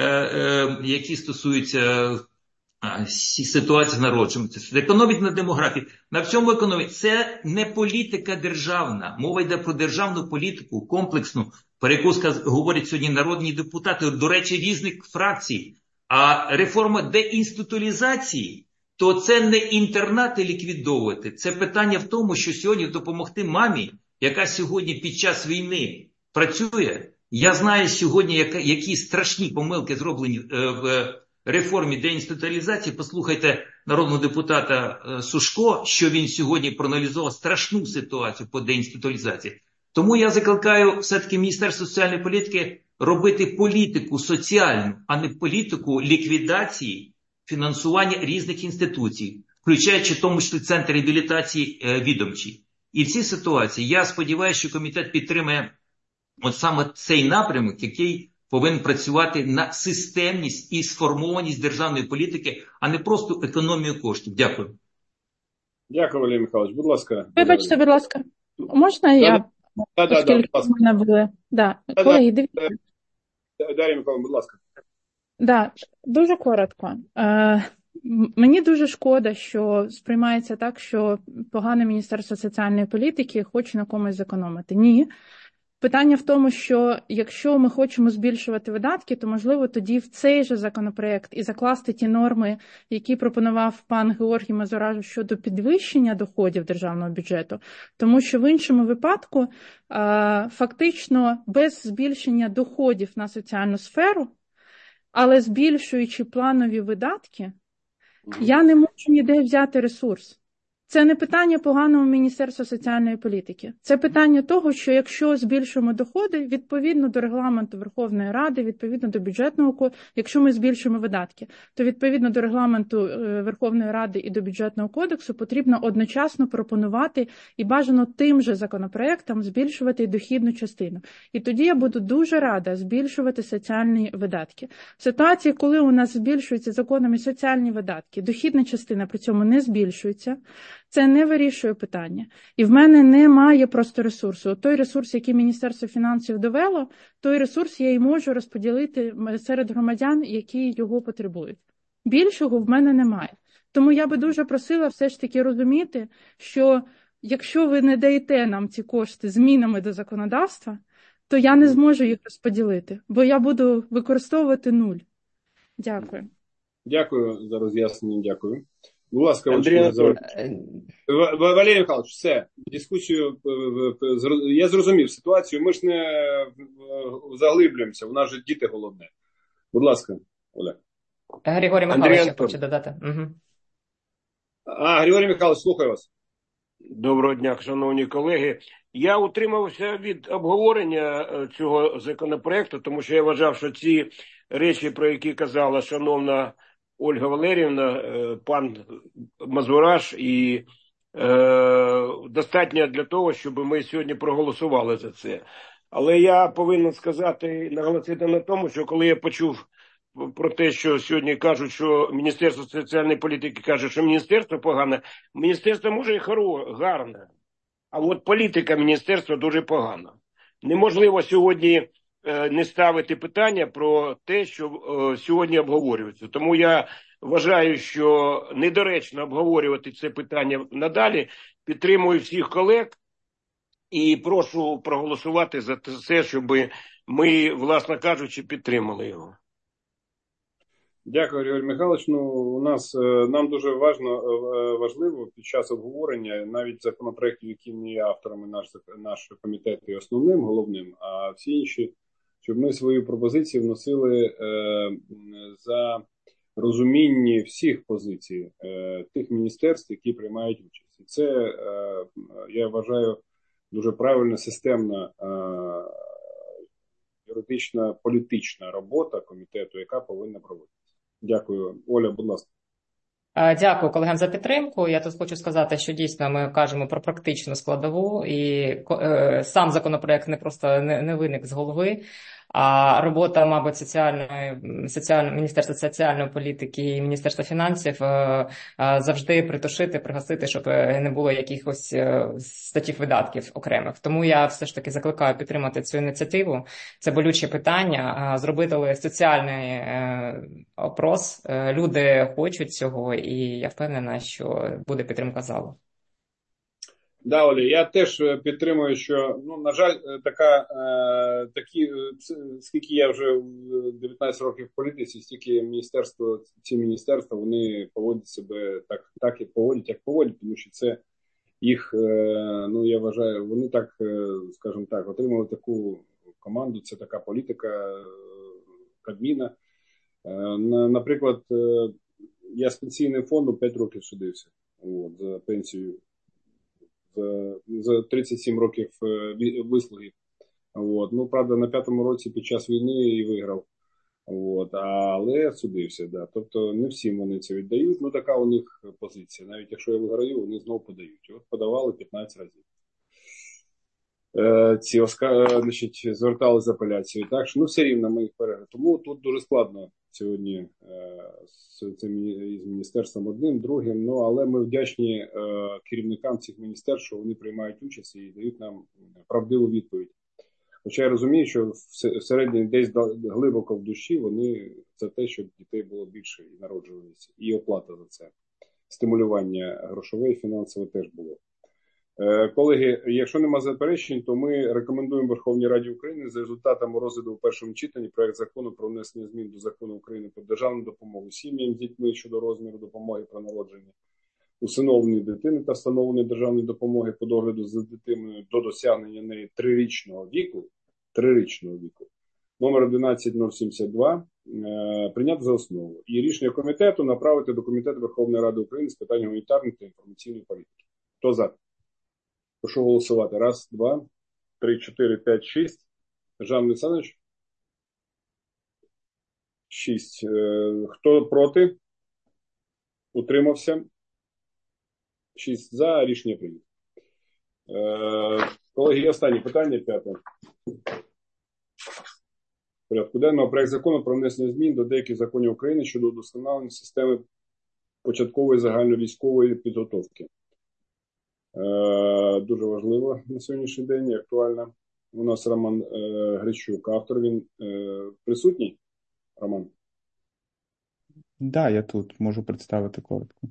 е, які стосуються ситуації з народженням, економить на демографії. На всьому економії. Це не політика державна. Мова йде про державну політику, комплексну, про яку говорять сьогодні народні депутати, до речі, різних фракцій. А реформа деінституалізації, то це не інтернати ліквідовувати. Це питання в тому, що сьогодні допомогти мамі, яка сьогодні під час війни працює. Я знаю сьогодні, які страшні помилки зроблені в реформі деінституалізації. Послухайте народного депутата Сушко, що він сьогодні проаналізував страшну ситуацію по деінституалізації. Тому я закликаю все-таки Міністерство соціальної політики робити політику соціальну, а не політику ліквідації фінансування різних інституцій, включаючи в тому числі центр реабілітації відомчий. І в цій ситуації я сподіваюся, що комітет підтримає от саме цей напрямок, який повинен працювати на системність і сформованість державної політики, а не просто економію коштів. Дякую. Дякую, Валерій Михайлович. Будь ласка. Вибачте, будь ласка. Можна я? Да, да, да, будь ласка. В мене були. Да. Да, колеги, да. дивіться. Дар'я Миколаївна, будь ласка. Да, дуже коротко. Е, мені дуже шкода, що сприймається так, що погане Міністерство соціальної політики хоче на комусь зекономити. Ні. Питання в тому, що якщо ми хочемо збільшувати видатки, то, можливо, тоді в цей же законопроект і закласти ті норми, які пропонував пан Георгій Мазурашу щодо підвищення доходів державного бюджету, тому що в іншому випадку фактично без збільшення доходів на соціальну сферу, але збільшуючи планові видатки, я не можу ніде взяти ресурс. Це не питання поганого Міністерства соціальної політики. Це питання того, що якщо збільшуємо доходи, відповідно до регламенту Верховної Ради, відповідно до бюджетного кодексу, якщо ми збільшуємо видатки, то відповідно до регламенту Верховної Ради і до бюджетного кодексу потрібно одночасно пропонувати і бажано тим же законопроектам збільшувати дохідну частину. І тоді я буду дуже рада збільшувати соціальні видатки. В ситуації, коли у нас збільшуються законами соціальні видатки, дохідна частина при цьому не збільшується, це не вирішує питання. І в мене немає просто ресурсу. Той ресурс, який Міністерство фінансів довело, той ресурс я і можу розподілити серед громадян, які його потребують. Більшого в мене немає. Тому я би дуже просила все ж таки розуміти, що якщо ви не даєте нам ці кошти змінами до законодавства, то я не зможу їх розподілити, бо я буду використовувати нуль. Дякую. Дякую за роз'яснення, дякую. Будь ласка, Андрій Анатолійович. Валерій Михайлович, все, дискусію, я зрозумів ситуацію, ми ж не заглиблюємося, у нас же діти головне. Будь ласка, Оля. Григорій Михайлович хоче додати. Угу. А, Григорій Михайлович, слухаю вас. Доброго дня, шановні колеги. Я утримався від обговорення цього законопроекту, тому що я вважав, що ці речі, про які казала шановна Ольга Валеріївна, пан Мазураш, і е, достатньо для того, щоб ми сьогодні проголосували за це. Але я повинен сказати, наголосити на тому, що коли я почув про те, що сьогодні кажуть, що Міністерство соціальної політики каже, що міністерство погане, міністерство може і хоро, гарне, а от політика міністерства дуже погана. Неможливо сьогодні не ставити питання про те, що е, сьогодні обговорюється. Тому я вважаю, що недоречно обговорювати це питання надалі. Підтримую всіх колег і прошу проголосувати за це, щоб ми, власне кажучи, підтримали його. Дякую, Григорій Михайлович. Ну, у нас, нам дуже важно, важливо під час обговорення, навіть законопроєктів, які не є авторами, наш, наш комітет є основним, головним, а всі інші, щоб ми свою пропозицію вносили е, за розумінні всіх позицій е, тих міністерств, які приймають участь. І це, е, я вважаю, дуже правильна, системна е, юридична, політична робота комітету, яка повинна проводитися. Дякую. Оля, будь ласка. Дякую колегам за підтримку. Я тут хочу сказати, що дійсно ми кажемо про практичну складову, і е, сам законопроект не просто не, не виник з голови, а робота, мабуть, соціальної, соціальної, Міністерства соціальної політики і Міністерства фінансів е, е, завжди притушити, пригасити, щоб не було якихось е, статтів видатків окремих. Тому я все ж таки закликаю підтримати цю ініціативу. Це болюче питання. Зробити соціальний е, опрос. Е, люди хочуть цього, і я впевнена, що буде підтримка залу. Да, Олі, я теж підтримую, що, ну, на жаль, така, е, такі, скільки я вже дев'ятнадцять років в політиці, стільки міністерство, ці міністерства, вони поводять себе так, так і поводять, як поводять, тому що це їх, е, ну, я вважаю, вони так, скажімо так, отримали таку команду, це така політика Кабміна. Е, наприклад, я з пенсійним фондом п'ять років судився, от, за пенсію. За тридцять сім років вислуги. От. Ну, правда, на п'ятому році під час війни і виграв. От. Але судився. Да. Тобто не всім вони це віддають. Ну, така у них позиція. Навіть якщо я виграю, вони знову подають. От подавали п'ятнадцять разів. Е, ці оска... Значить, звертали з апеляцією. Так що, ну, все рівно ми їх переграли. Тому тут дуже складно сьогодні е, з цим із міністерством одним, другим. Ну, але ми вдячні е, керівникам цих міністерств, що вони приймають участь і дають нам правдиву відповідь. Хоча я розумію, що всередині десь глибоко в душі вони за те, щоб дітей було більше і народжувалися. І оплата за це. Стимулювання грошове і фінансове теж було. Колеги, якщо нема заперечень, то ми рекомендуємо Верховній Раді України за результатами розгляду у першому читанні проект закону про внесення змін до Закону України про державну допомогу сім'ям з дітьми щодо розміру допомоги при народженні, усиновленні дитини та встановлення державної допомоги по догляду за дитиною до досягнення неї трирічного віку, трирічного віку, номер одинадцять нуль сімдесят два, е, прийняти за основу. І рішення комітету направити до Комітету Верховної Ради України з питань гуманітарної та інформаційної політики. Хто за? Прошу голосувати. Раз, два, три, чотири, п'ять, шість. Жан Олександрович? Шість. Е, хто проти? Утримався? Шість за. Рішення прийнято. Е, колеги, останнє питання, п'яте. Порядку денного. Проект закону про внесення змін до деяких законів України щодо удосконалення системи початкової загальновійськової підготовки. Е, дуже важливо на сьогоднішній день і актуально. У нас Роман е, Грищук, автор. Він е, присутній? Роман? Да, я тут. Можу представити коротко.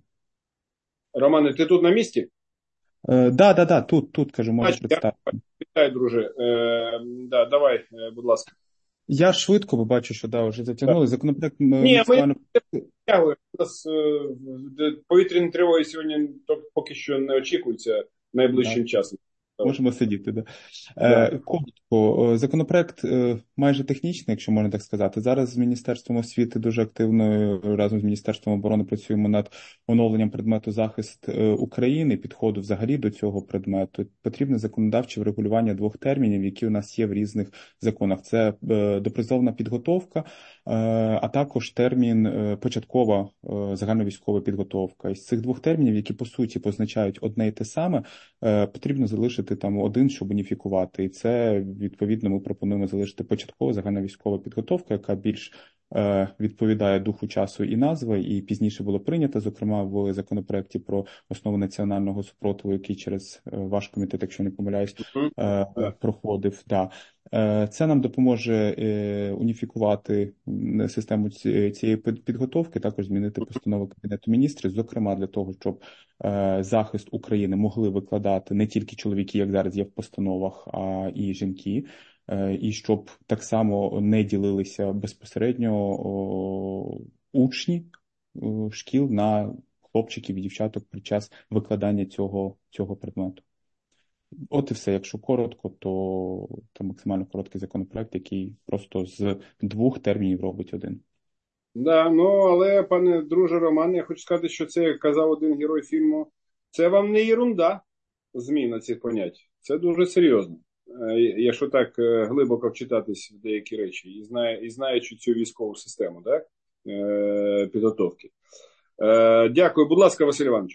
Романе, ти тут на місці? Е, да, да, да, тут, тут, кажу, можу Значить, представити. Вітаю, друже. Е, да, давай, е, будь ласка. Я швидко, бо бачу, що да, вже затягнули. Законопроект Ні, ми максимально... тягуємо. У нас е, повітряні тривоги сьогодні поки що не очікуються найближчим Да. часом. Можемо сидіти, да. Да. Е, коротко, законопроект е, майже технічний, якщо можна так сказати. Зараз з Міністерством освіти дуже активно разом з Міністерством оборони працюємо над оновленням предмету захист е, України, підходу взагалі до цього предмету. Потрібне законодавче врегулювання двох термінів, які у нас є в різних законах. Це е, допризовна підготовка, е, а також термін е, початкова е, загальновійськова підготовка. Із цих двох термінів, які по суті позначають одне і те саме, е, потрібно залишити там один, щоб уніфікувати. І це, відповідно, ми пропонуємо залишити початкова загальновійськова підготовка, яка більш е, відповідає духу часу і назви, і пізніше було прийнято, зокрема, в законопроекті про основу національного супротиву, який через е, ваш комітет, якщо не помиляюсь, е, проходив. Да. Е, це нам допоможе е, уніфікувати систему цієї підготовки, також змінити постанову Кабінету міністрів, зокрема для того, щоб е, захист України могли викладати не тільки чоловіки, як зараз є в постановах, а і жінки, е, і щоб так само не ділилися безпосередньо о, учні о, шкіл на хлопчиків і дівчаток під час викладання цього, цього предмету. От і все. Якщо коротко, то це максимально короткий законопроект, який просто з двох термінів робить один. Да, ну, але, пане друже Роман, я хочу сказати, що це, як казав один герой фільму, це вам не єрунда, зміна цих понять. Це дуже серйозно. Якщо так глибоко вчитатись в деякі речі, і, знає, і знаючи цю військову систему, так, підготовки. Дякую. Будь ласка, Василь Іванович.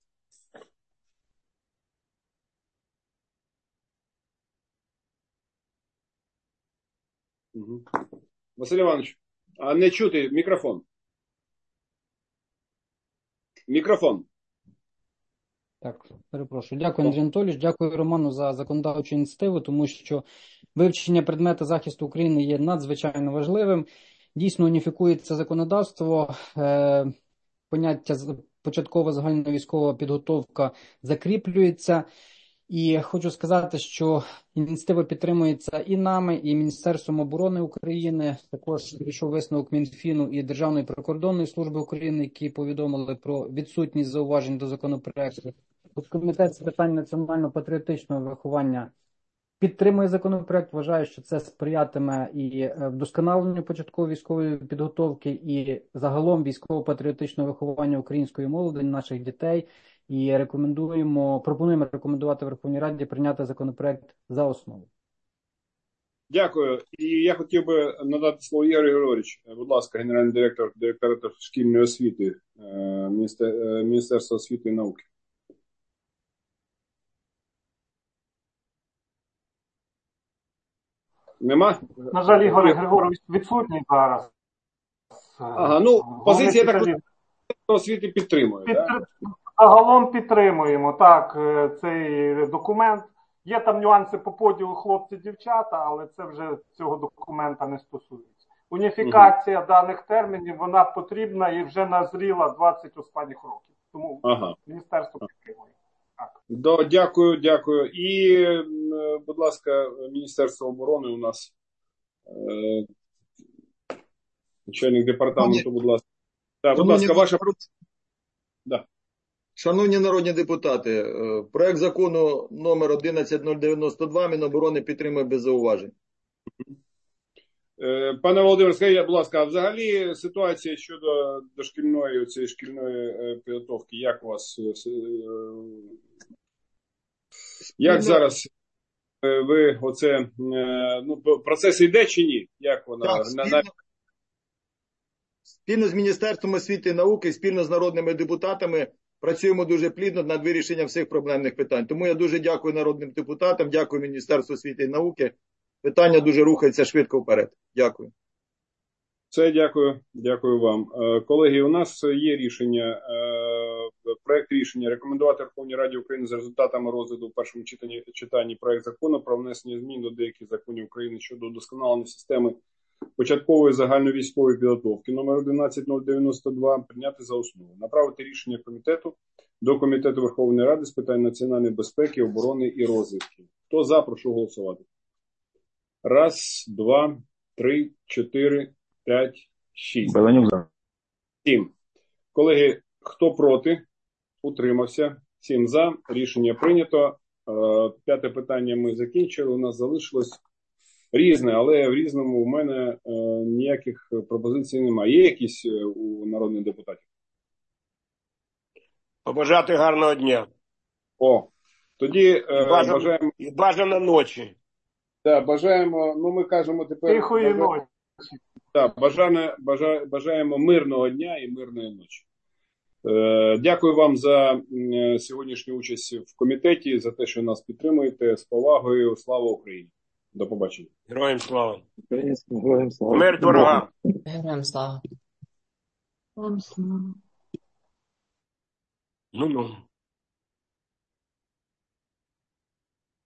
Угу. Василь Іванович, а не чути мікрофон. Мікрофон. Так, перепрошую. Дякую, Андрій Анатолійович. Дякую, Роману, за законодавчу ініціативу, тому що вивчення предмету захисту України є надзвичайно важливим. Дійсно уніфікується законодавство, е, поняття початкова загальновійськова підготовка закріплюється. І хочу сказати, що ініціатива підтримується і нами, і Міністерством оборони України. Також прийшов висновок Мінфіну і Державної прикордонної служби України, які повідомили про відсутність зауважень до законопроекту. Комітет з питань національно-патріотичного виховання підтримує законопроект, вважає, що це сприятиме і вдосконаленню початкової військової підготовки, і загалом військово-патріотичного виховання української молоді, наших дітей. І рекомендуємо, пропонуємо рекомендувати Верховній Раді прийняти законопроект за основу. Дякую. І я хотів би надати слово Ігорю Григоровичу. Будь ласка, генеральний директор директорату шкільної освіти Міністерства освіти і науки. Нема? На жаль, Ігор Григорович відсутній зараз. Ага, ну, позиція така освіти підтримує, Під... так? Загалом підтримуємо, так, цей документ. Є там нюанси по поділу хлопці-дівчата, але це вже цього документа не стосується. Уніфікація угу. даних термінів, вона потрібна і вже назріла двадцять останніх років. Тому ага. Міністерство підтримує. Так. Да, дякую, дякую. І, е, будь ласка, Міністерство оборони у нас, е, начальник департаменту, будь ласка. Да, будь ласка, ваша... Да. Шановні народні депутати, проект закону номер одинадцять нуль дев'яносто два Міноборони підтримує без зауважень. Пане Володимире, скажіть, будь ласка, а взагалі ситуація щодо дошкільної, цієї шкільної підготовки, як у вас, як зараз ви оце, ну, процес йде чи ні? Як вона? Так, спільно, спільно з Міністерством освіти і науки, спільно з народними депутатами працюємо дуже плідно над вирішенням всіх проблемних питань. Тому я дуже дякую народним депутатам, дякую Міністерству освіти і науки. Питання дуже рухається швидко вперед. Дякую. Це дякую, дякую вам. Колеги, у нас є рішення, проект рішення рекомендувати Верховній Раді України за результатами розгляду в першому читанні, читанні проект закону про внесення змін до деяких законів України щодо удосконалення системи початкової загальновійськової підготовки номер одинадцять нуль дев'яносто два прийняти за основу. Направити рішення комітету до Комітету Верховної Ради з питань національної безпеки, оборони і розвідки. Хто за, прошу голосувати. Раз, два, три, чотири, п'ять, шість. Сім. Колеги, хто проти? Утримався. Сім за. Рішення прийнято. П'яте питання ми закінчили. У нас залишилось різне, але в різному у мене ніяких пропозицій немає. Є якісь у народних депутатів? Побажати гарного дня. О, тоді і бажано, бажаємо... І бажано ночі. Так, бажаємо, ну ми кажемо тепер... Тихої бажаємо... ночі. Так, бажаємо, бажаємо мирного дня і мирної ночі. Е, дякую вам за е, сьогоднішню участь в комітеті, за те, що нас підтримуєте. З повагою. Слава Україні. До побачення. Героям слава. Героям слава. Мир дорога. Героям слава. Вам слава. Ну-ну.